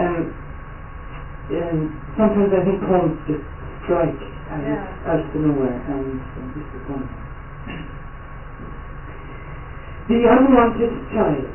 I: sometimes I think poems just strike out of nowhere, and this is one. The Unwanted Child.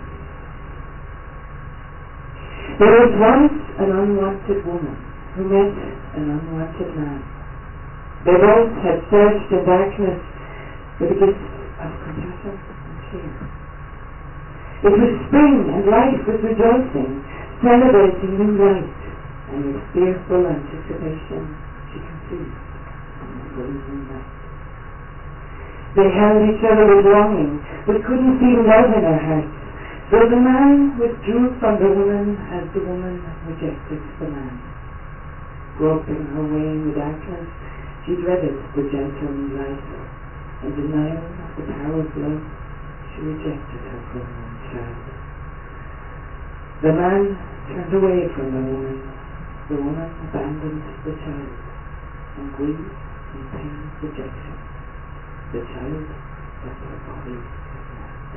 I: There was once an unwanted woman who met an unwanted man. They both had searched in darkness for the gifts of compassion and cheer. It was spring and life was rejoicing, celebrating new light, and with fearful anticipation she conceived from the golden night. They held each other with longing, but couldn't feel love in their hearts. So the man withdrew from the woman as the woman rejected the man. Groping her way in the darkness, she dreaded the gentle light. In denial of the power of love, she rejected her grown child. The man turned away from the woman abandoned the child, and grieved in pain rejection. The child left her body at last.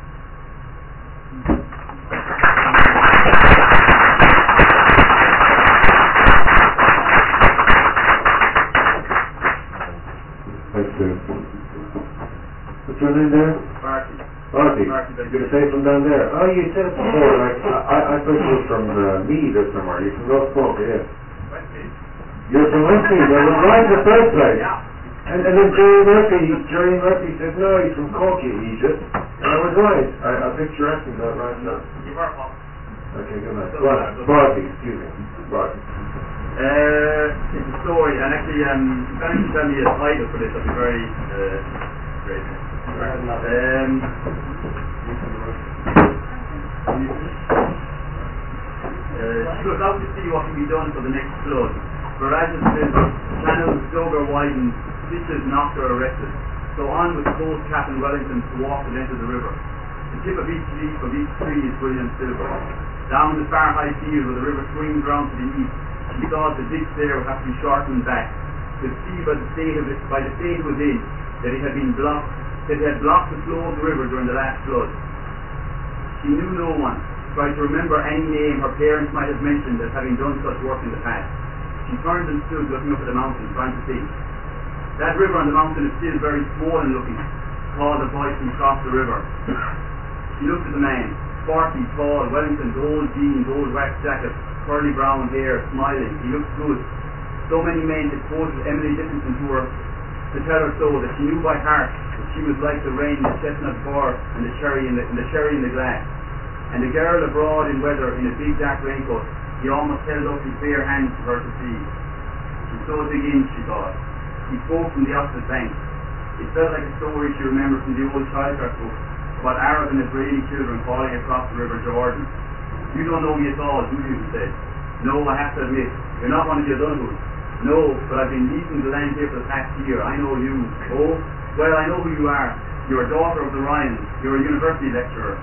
D: Thanks, Sue. What's your name there? Marty. You're safe from down there. Oh, you said it before. I thought you were from Meath or somewhere. You're from North Cork, yes. You're from Westmeath. I was right in the first place. And then Jerry Murphy said, no, he's from Cork, Egypt. And I was right. I picked your accent out right now.
J: You were wrong.
D: Okay, good night. Barty, excuse me. Barty.
J: It's a story, and actually, if anyone can tell me a title for this, I'd be very grateful. She goes out to see what can be done for the next flood. For as it says, channels dug or widened, ditches knocked or arrested. So on with the coast cap in Wellington to walk and enter the river. The tip of each leaf of each tree is brilliant silver. Down the far high field where the river swings round to the east, she thought the ditch there would have to be shortened back. To see by the state it was in, that it had been blocked, that it had blocked the flow of the river during the last flood. She knew no one, tried to remember any name her parents might have mentioned as having done such work in the past. She turned and stood looking up at the mountain, trying to think. That river on the mountain is still very small and looking, called a voice from across the river. She looked at the man, sporty, tall, Wellington's old jeans, old wax jacket, curly brown hair, smiling. He looked good. So many men had quoted Emily Dickinson to her to tell her so that she knew by heart that she was like the rain, the chestnut burr, and the cherry in the glass. And the girl abroad in weather in a big dark raincoat, he almost held up his bare hands for her to see. She saw it again, she thought. He spoke from the opposite bank. It felt like a story she remembered from the old childcare book about Arab and Israeli children falling across the River Jordan. You don't know me at all, do you? He said. No, I have to admit, you're not one of the O'Donoghus. No, but I've been leaving the land here for the past year. I know you. Oh, well, I know who you are. You're a daughter of the Ryans. You're a university lecturer.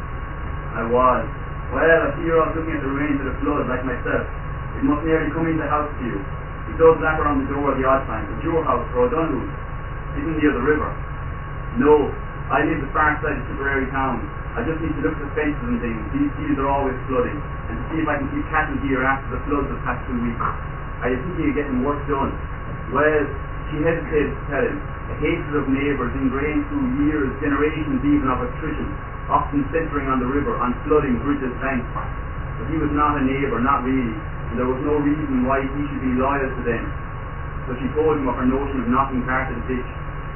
J: I was. Well, I see you're all looking at the remains of the flood like myself. It must nearly come into the house to you. It does lap around the door at the odd time, but your house, for O'Donoghue, isn't near the river. No, I live the far side of Tipperary town. I just need to look at the fences and things. These fields are always flooding, and to see if I can keep cattle here after the floods of the past 2 weeks. Are you thinking of getting work done? Well, she hesitated to tell him. A hatred of neighbours ingrained through years, generations even of attrition, often centering on the river, on flooding bridges banks. But he was not a neighbour, not really, and there was no reason why he should be loyal to them. So she told him of her notion of knocking part of the ditch.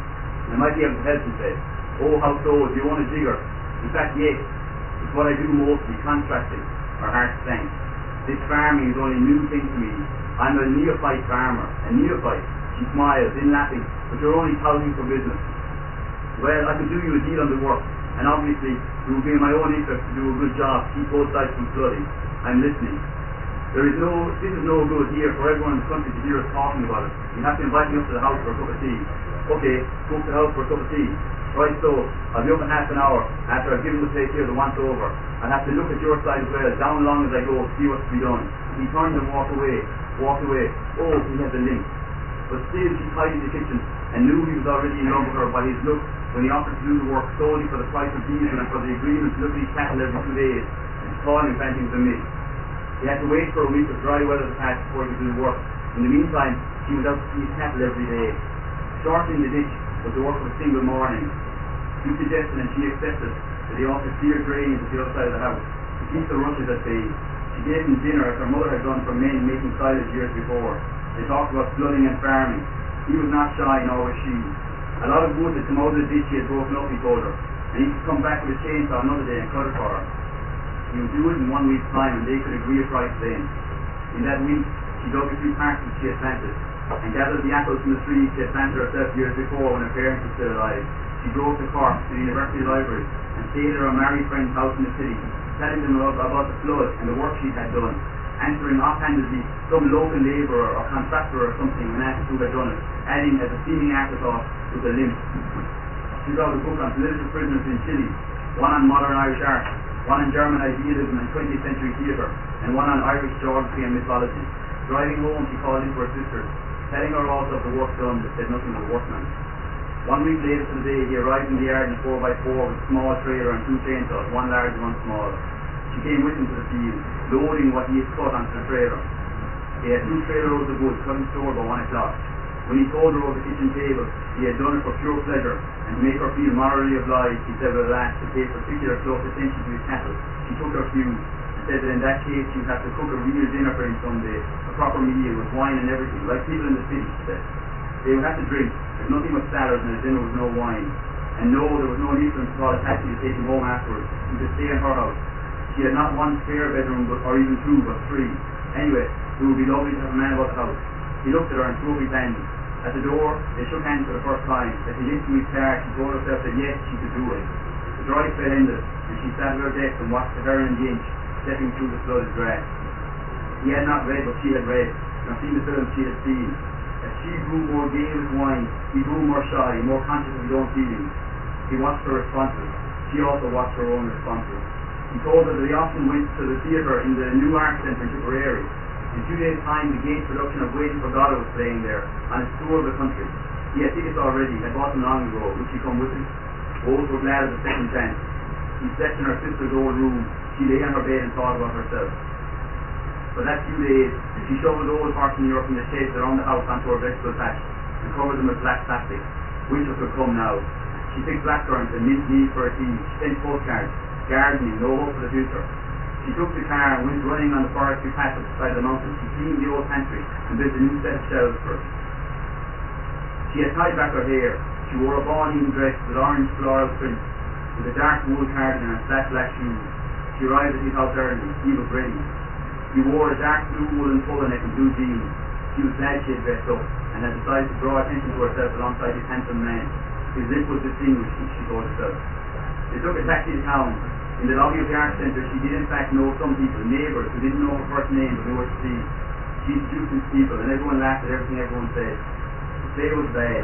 J: I might be able to help, he said. Oh, how so? Do you own a digger? In fact, yes. It's what I do mostly, contracting. Her heart sank. This farming is only a new thing to me. I'm a neophyte farmer. A neophyte. She smiled, then laughing. But you're only touting for business. Well, I could do you a deal on the work. And obviously, it would be in my own interest to do a good job, keep both sides from flooding. I'm listening. This is no good here for everyone in the country to hear us talking about it. You have to invite me up to the house for a cup of tea. Okay, go up to the house for a cup of tea. Right, so, I'll be up in half an hour after I've given the place here the once over. I'll have to look at your side as well, down long as I go, see what's to be done. He turned and walked away. Oh, he had the limp. But still she tidied the kitchen and knew he was already in love with her by his look when he offered to do the work solely for the price of diesel and for the agreement to look at his cattle every 2 days and to call him if anything was amiss. He had to wait for a week of dry weather to pass before he could do the work. In the meantime, he was out to see his cattle every day. Shortening the ditch was the work of a single morning. He suggested and she accepted that he ought to clear drains at the other side of the house to keep the rushes at bay. She gave him dinner as her mother had done for men making silage years before. They talked about flooding and farming. He was not shy, nor was she. A lot of wood had come out of the ditch she had broken up, he told her, and he could come back with a chainsaw another day and cut it for her. He would do it in 1 week's time, and they could agree a price then. In that week, she dug a few parsnips she had planted, and gathered the apples from the trees she had planted herself years before when her parents were still alive. She drove to Cork, to the University Library, and stayed at her married friend's house in the city, telling them about the flood and the work she had done, answering offhandedly some local labourer or contractor or something when asked who had done it, adding as a seeming afterthought with a limp. She wrote a book on political prisoners in Chile, one on modern Irish art, one on German idealism and 20th century theatre, and one on Irish geography and mythology. Driving home, she called in for her sister, telling her also of the work done but said nothing of the workman. 1 week later to the day, he arrived in the yard in a 4x4 with a small trailer and 2 chainsaws, one large and one small. She came with him to the field, loading what he had cut onto the trailer. He had 2 trailer loads of wood cut and stored by 1 o'clock. When he told her over the kitchen table he had done it for pure pleasure and to make her feel morally obliged, he said with a laugh to pay particular close attention to his cattle. She took her cue and said that in that case she would have to cook a real dinner for him someday, a proper meal with wine and everything, like people in the city, she said. They would have to drink. There's nothing but salad and a dinner with no wine. And no, there was no need for him to call a taxi to take him home afterwards. He could stay in her house. She had not 1 spare bedroom, or even 2, but 3. Anyway, it would be lovely to have a man about the house. He looked at her and threw up his hands. At the door, they shook hands for the first time. As he lifted his car, she told herself that yes, she could do it. The drive spell ended, and she sat at her desk and watched the heron and the inch stepping through the flooded grass. He had not read what she had read, nor seen the films she had seen. As she grew more gay with wine, he grew more shy, more conscious of his own feelings. He watched her responses. She also watched her own responses. He told her that he often went to the theatre in the New Art Centre in Tipperary. In 2 days' time, the Gate production of Waiting for Godot was playing there, on his tour of the country. He had tickets already, had bought them long ago. Would she come with him? Both were glad of the second chance. He slept in her sister's old room. She lay on her bed and thought about herself. For that few days, she shoveled old horse manure from the sheds around the house onto her vegetable patch and covered them with black plastic. Winter could come now. She picked blackcurrants and mint leaves for her tea. She sent postcards, gardening, no hope for the future. She took the car and went running on the forestry path beside the mountain. She cleaned the old pantry and built a new set of shelves for it. She had tied back her hair. She wore a bawning dress with orange floral prints, with a dark wool cardigan and flat black shoes. She arrived at his house early. He was ready. He wore a dark blue woolen polo neck and blue jeans. She was glad she had dressed up and had decided to draw attention to herself alongside his handsome man. His lip was distinguished, she told herself. They took a taxi to town. In the lobby of the art centre, she did in fact know some people, neighbours, who didn't know her first name but knew her to see. She introduced them to people, and everyone laughed at everything everyone said. The play was bad.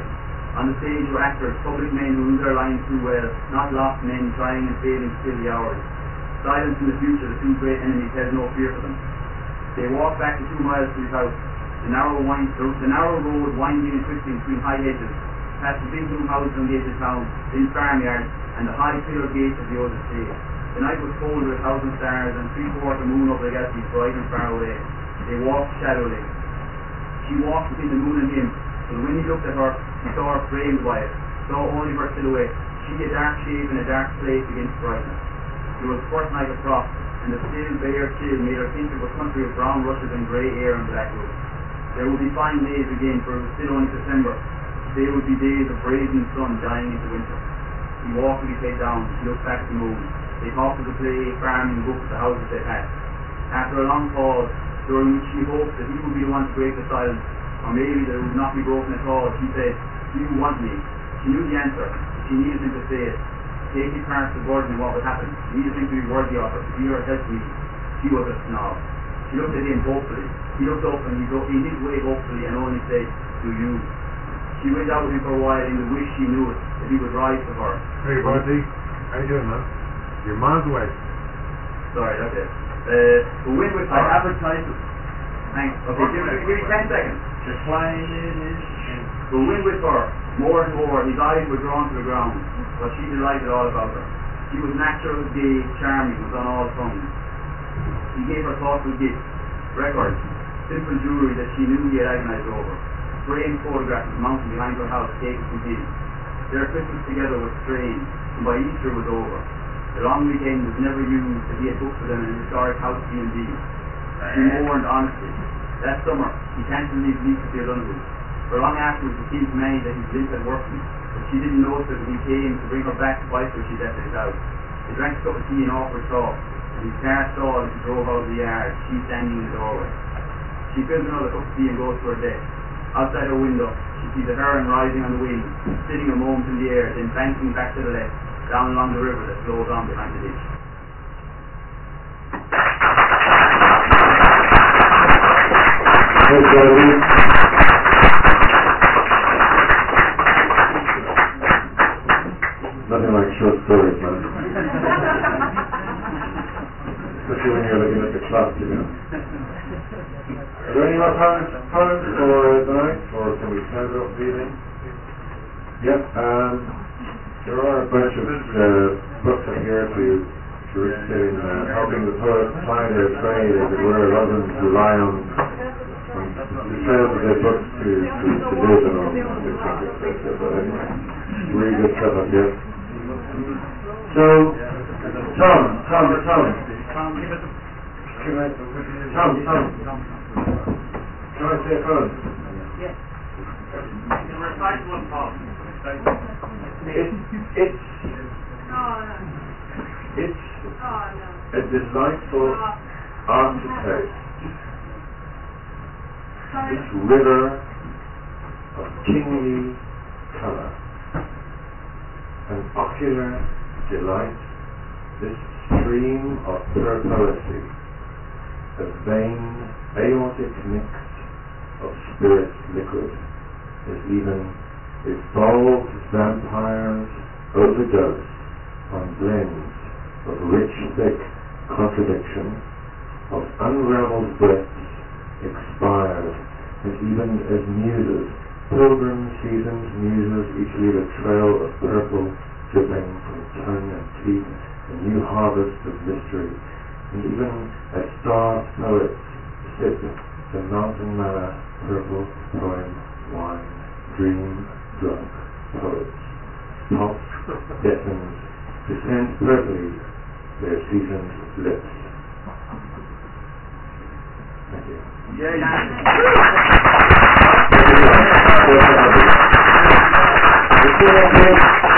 J: On the stage were actors, public men who knew their lines too well, not lost men trying and failing to fill the hours. Silence in the future, the two great enemies had no fear for them. They walked back the 2 miles to his house, the narrow road winding and twisting between high hedges, past the big blue houses on the edge of town, then farmyard, and the high pillar gates of the old estate. The night was cold with 1,000 stars and 3/4 moon over the galaxy bright and far away. They walked shadowly. She walked between the moon and him, but when he looked at her, he saw her framed by it, saw only her silhouette, she a dark shape in a dark place against brightness. It was the first night of frost, and the still, bare chill made her think of a country of brown rushes and grey air and black roofs. There would be fine days again, for it was still only September. They would be days of brazen sun dying into winter. He walked with his head down, he looked back at the moon. They talked of the play, farming, books, the houses they passed. After a long pause, during which she hoped that he would be the one to break the silence, or maybe that it would not be broken at all, she said, "Do you want me?" She knew the answer, but she needed him to say it. Take his parents to burden what would happen. She needed him to be worthy of her, to be her helpmeet. She was a snob. She looked at him hopefully. He looked up and he in his way hopefully and only said, "Do you?" She went out with him for a while in the wish she knew it, that he would rise for her.
D: Hey, Barty. How you doing, man? You're miles away.
J: Sorry, that's it. The wind was
E: I advertise it.
J: Thanks. Okay, give me 10 seconds.
E: The climate is...
J: The wind with her, more and more, his eyes were drawn to the ground, but she delighted all about her. She was natural, gay, charming, was on all tongues. He gave her thoughtful gifts, records, simple jewellery that she knew he had agonized over. Framed photographs mounted behind her house, taken from him. Their Christmas together was strange, and by Easter was over. The long weekend was never used, but he had booked for them in a historic house B&B. She mourned honestly. That summer, he cancelled his lease with the Underwood. For long afterwards, it seemed to May that his limp had worsened, but she didn't notice it when he came to bring her back twice when she left his house. They drank a cup of tea in awkward talk, and his car stalled as he drove out of the yard, she standing in the doorway. She fills another cup of tea and goes to her desk. Outside her window, she sees a heron rising on the wind, sitting a moment in the air, then banking back to the left, down along the river that flows on behind the ditch.
D: Nothing like short stories, man. Especially when you're looking at the clock, you know. Are there any more comments for tonight, or can we stand up the evening? Yep. There are a bunch of books up here if you're interested in helping the poets ply their trade, as it were, rather than to rely on the sales of their books to live on. But anyway, really good stuff up here. So, Tom. Can I say a poem?
J: Yes. You can recite one poem.
D: It's a delightful architect. This river of kingly colour, an ocular delight, this stream of pure poesy, a vein aortic mix of spirit liquid, as even evolved vampires overdose on blends of rich, thick contradiction, of unraveled breaths expired, and even as muses, pilgrim seasoned muses, each leave a trail of purple dripping from tongue and teeth, a new harvest of mystery, and even as starved poets sip the mountain manna purple poem wine, dream drunk poets, pulse deafened, descend purply their seasoned lips. Thank you.
J: Yeah.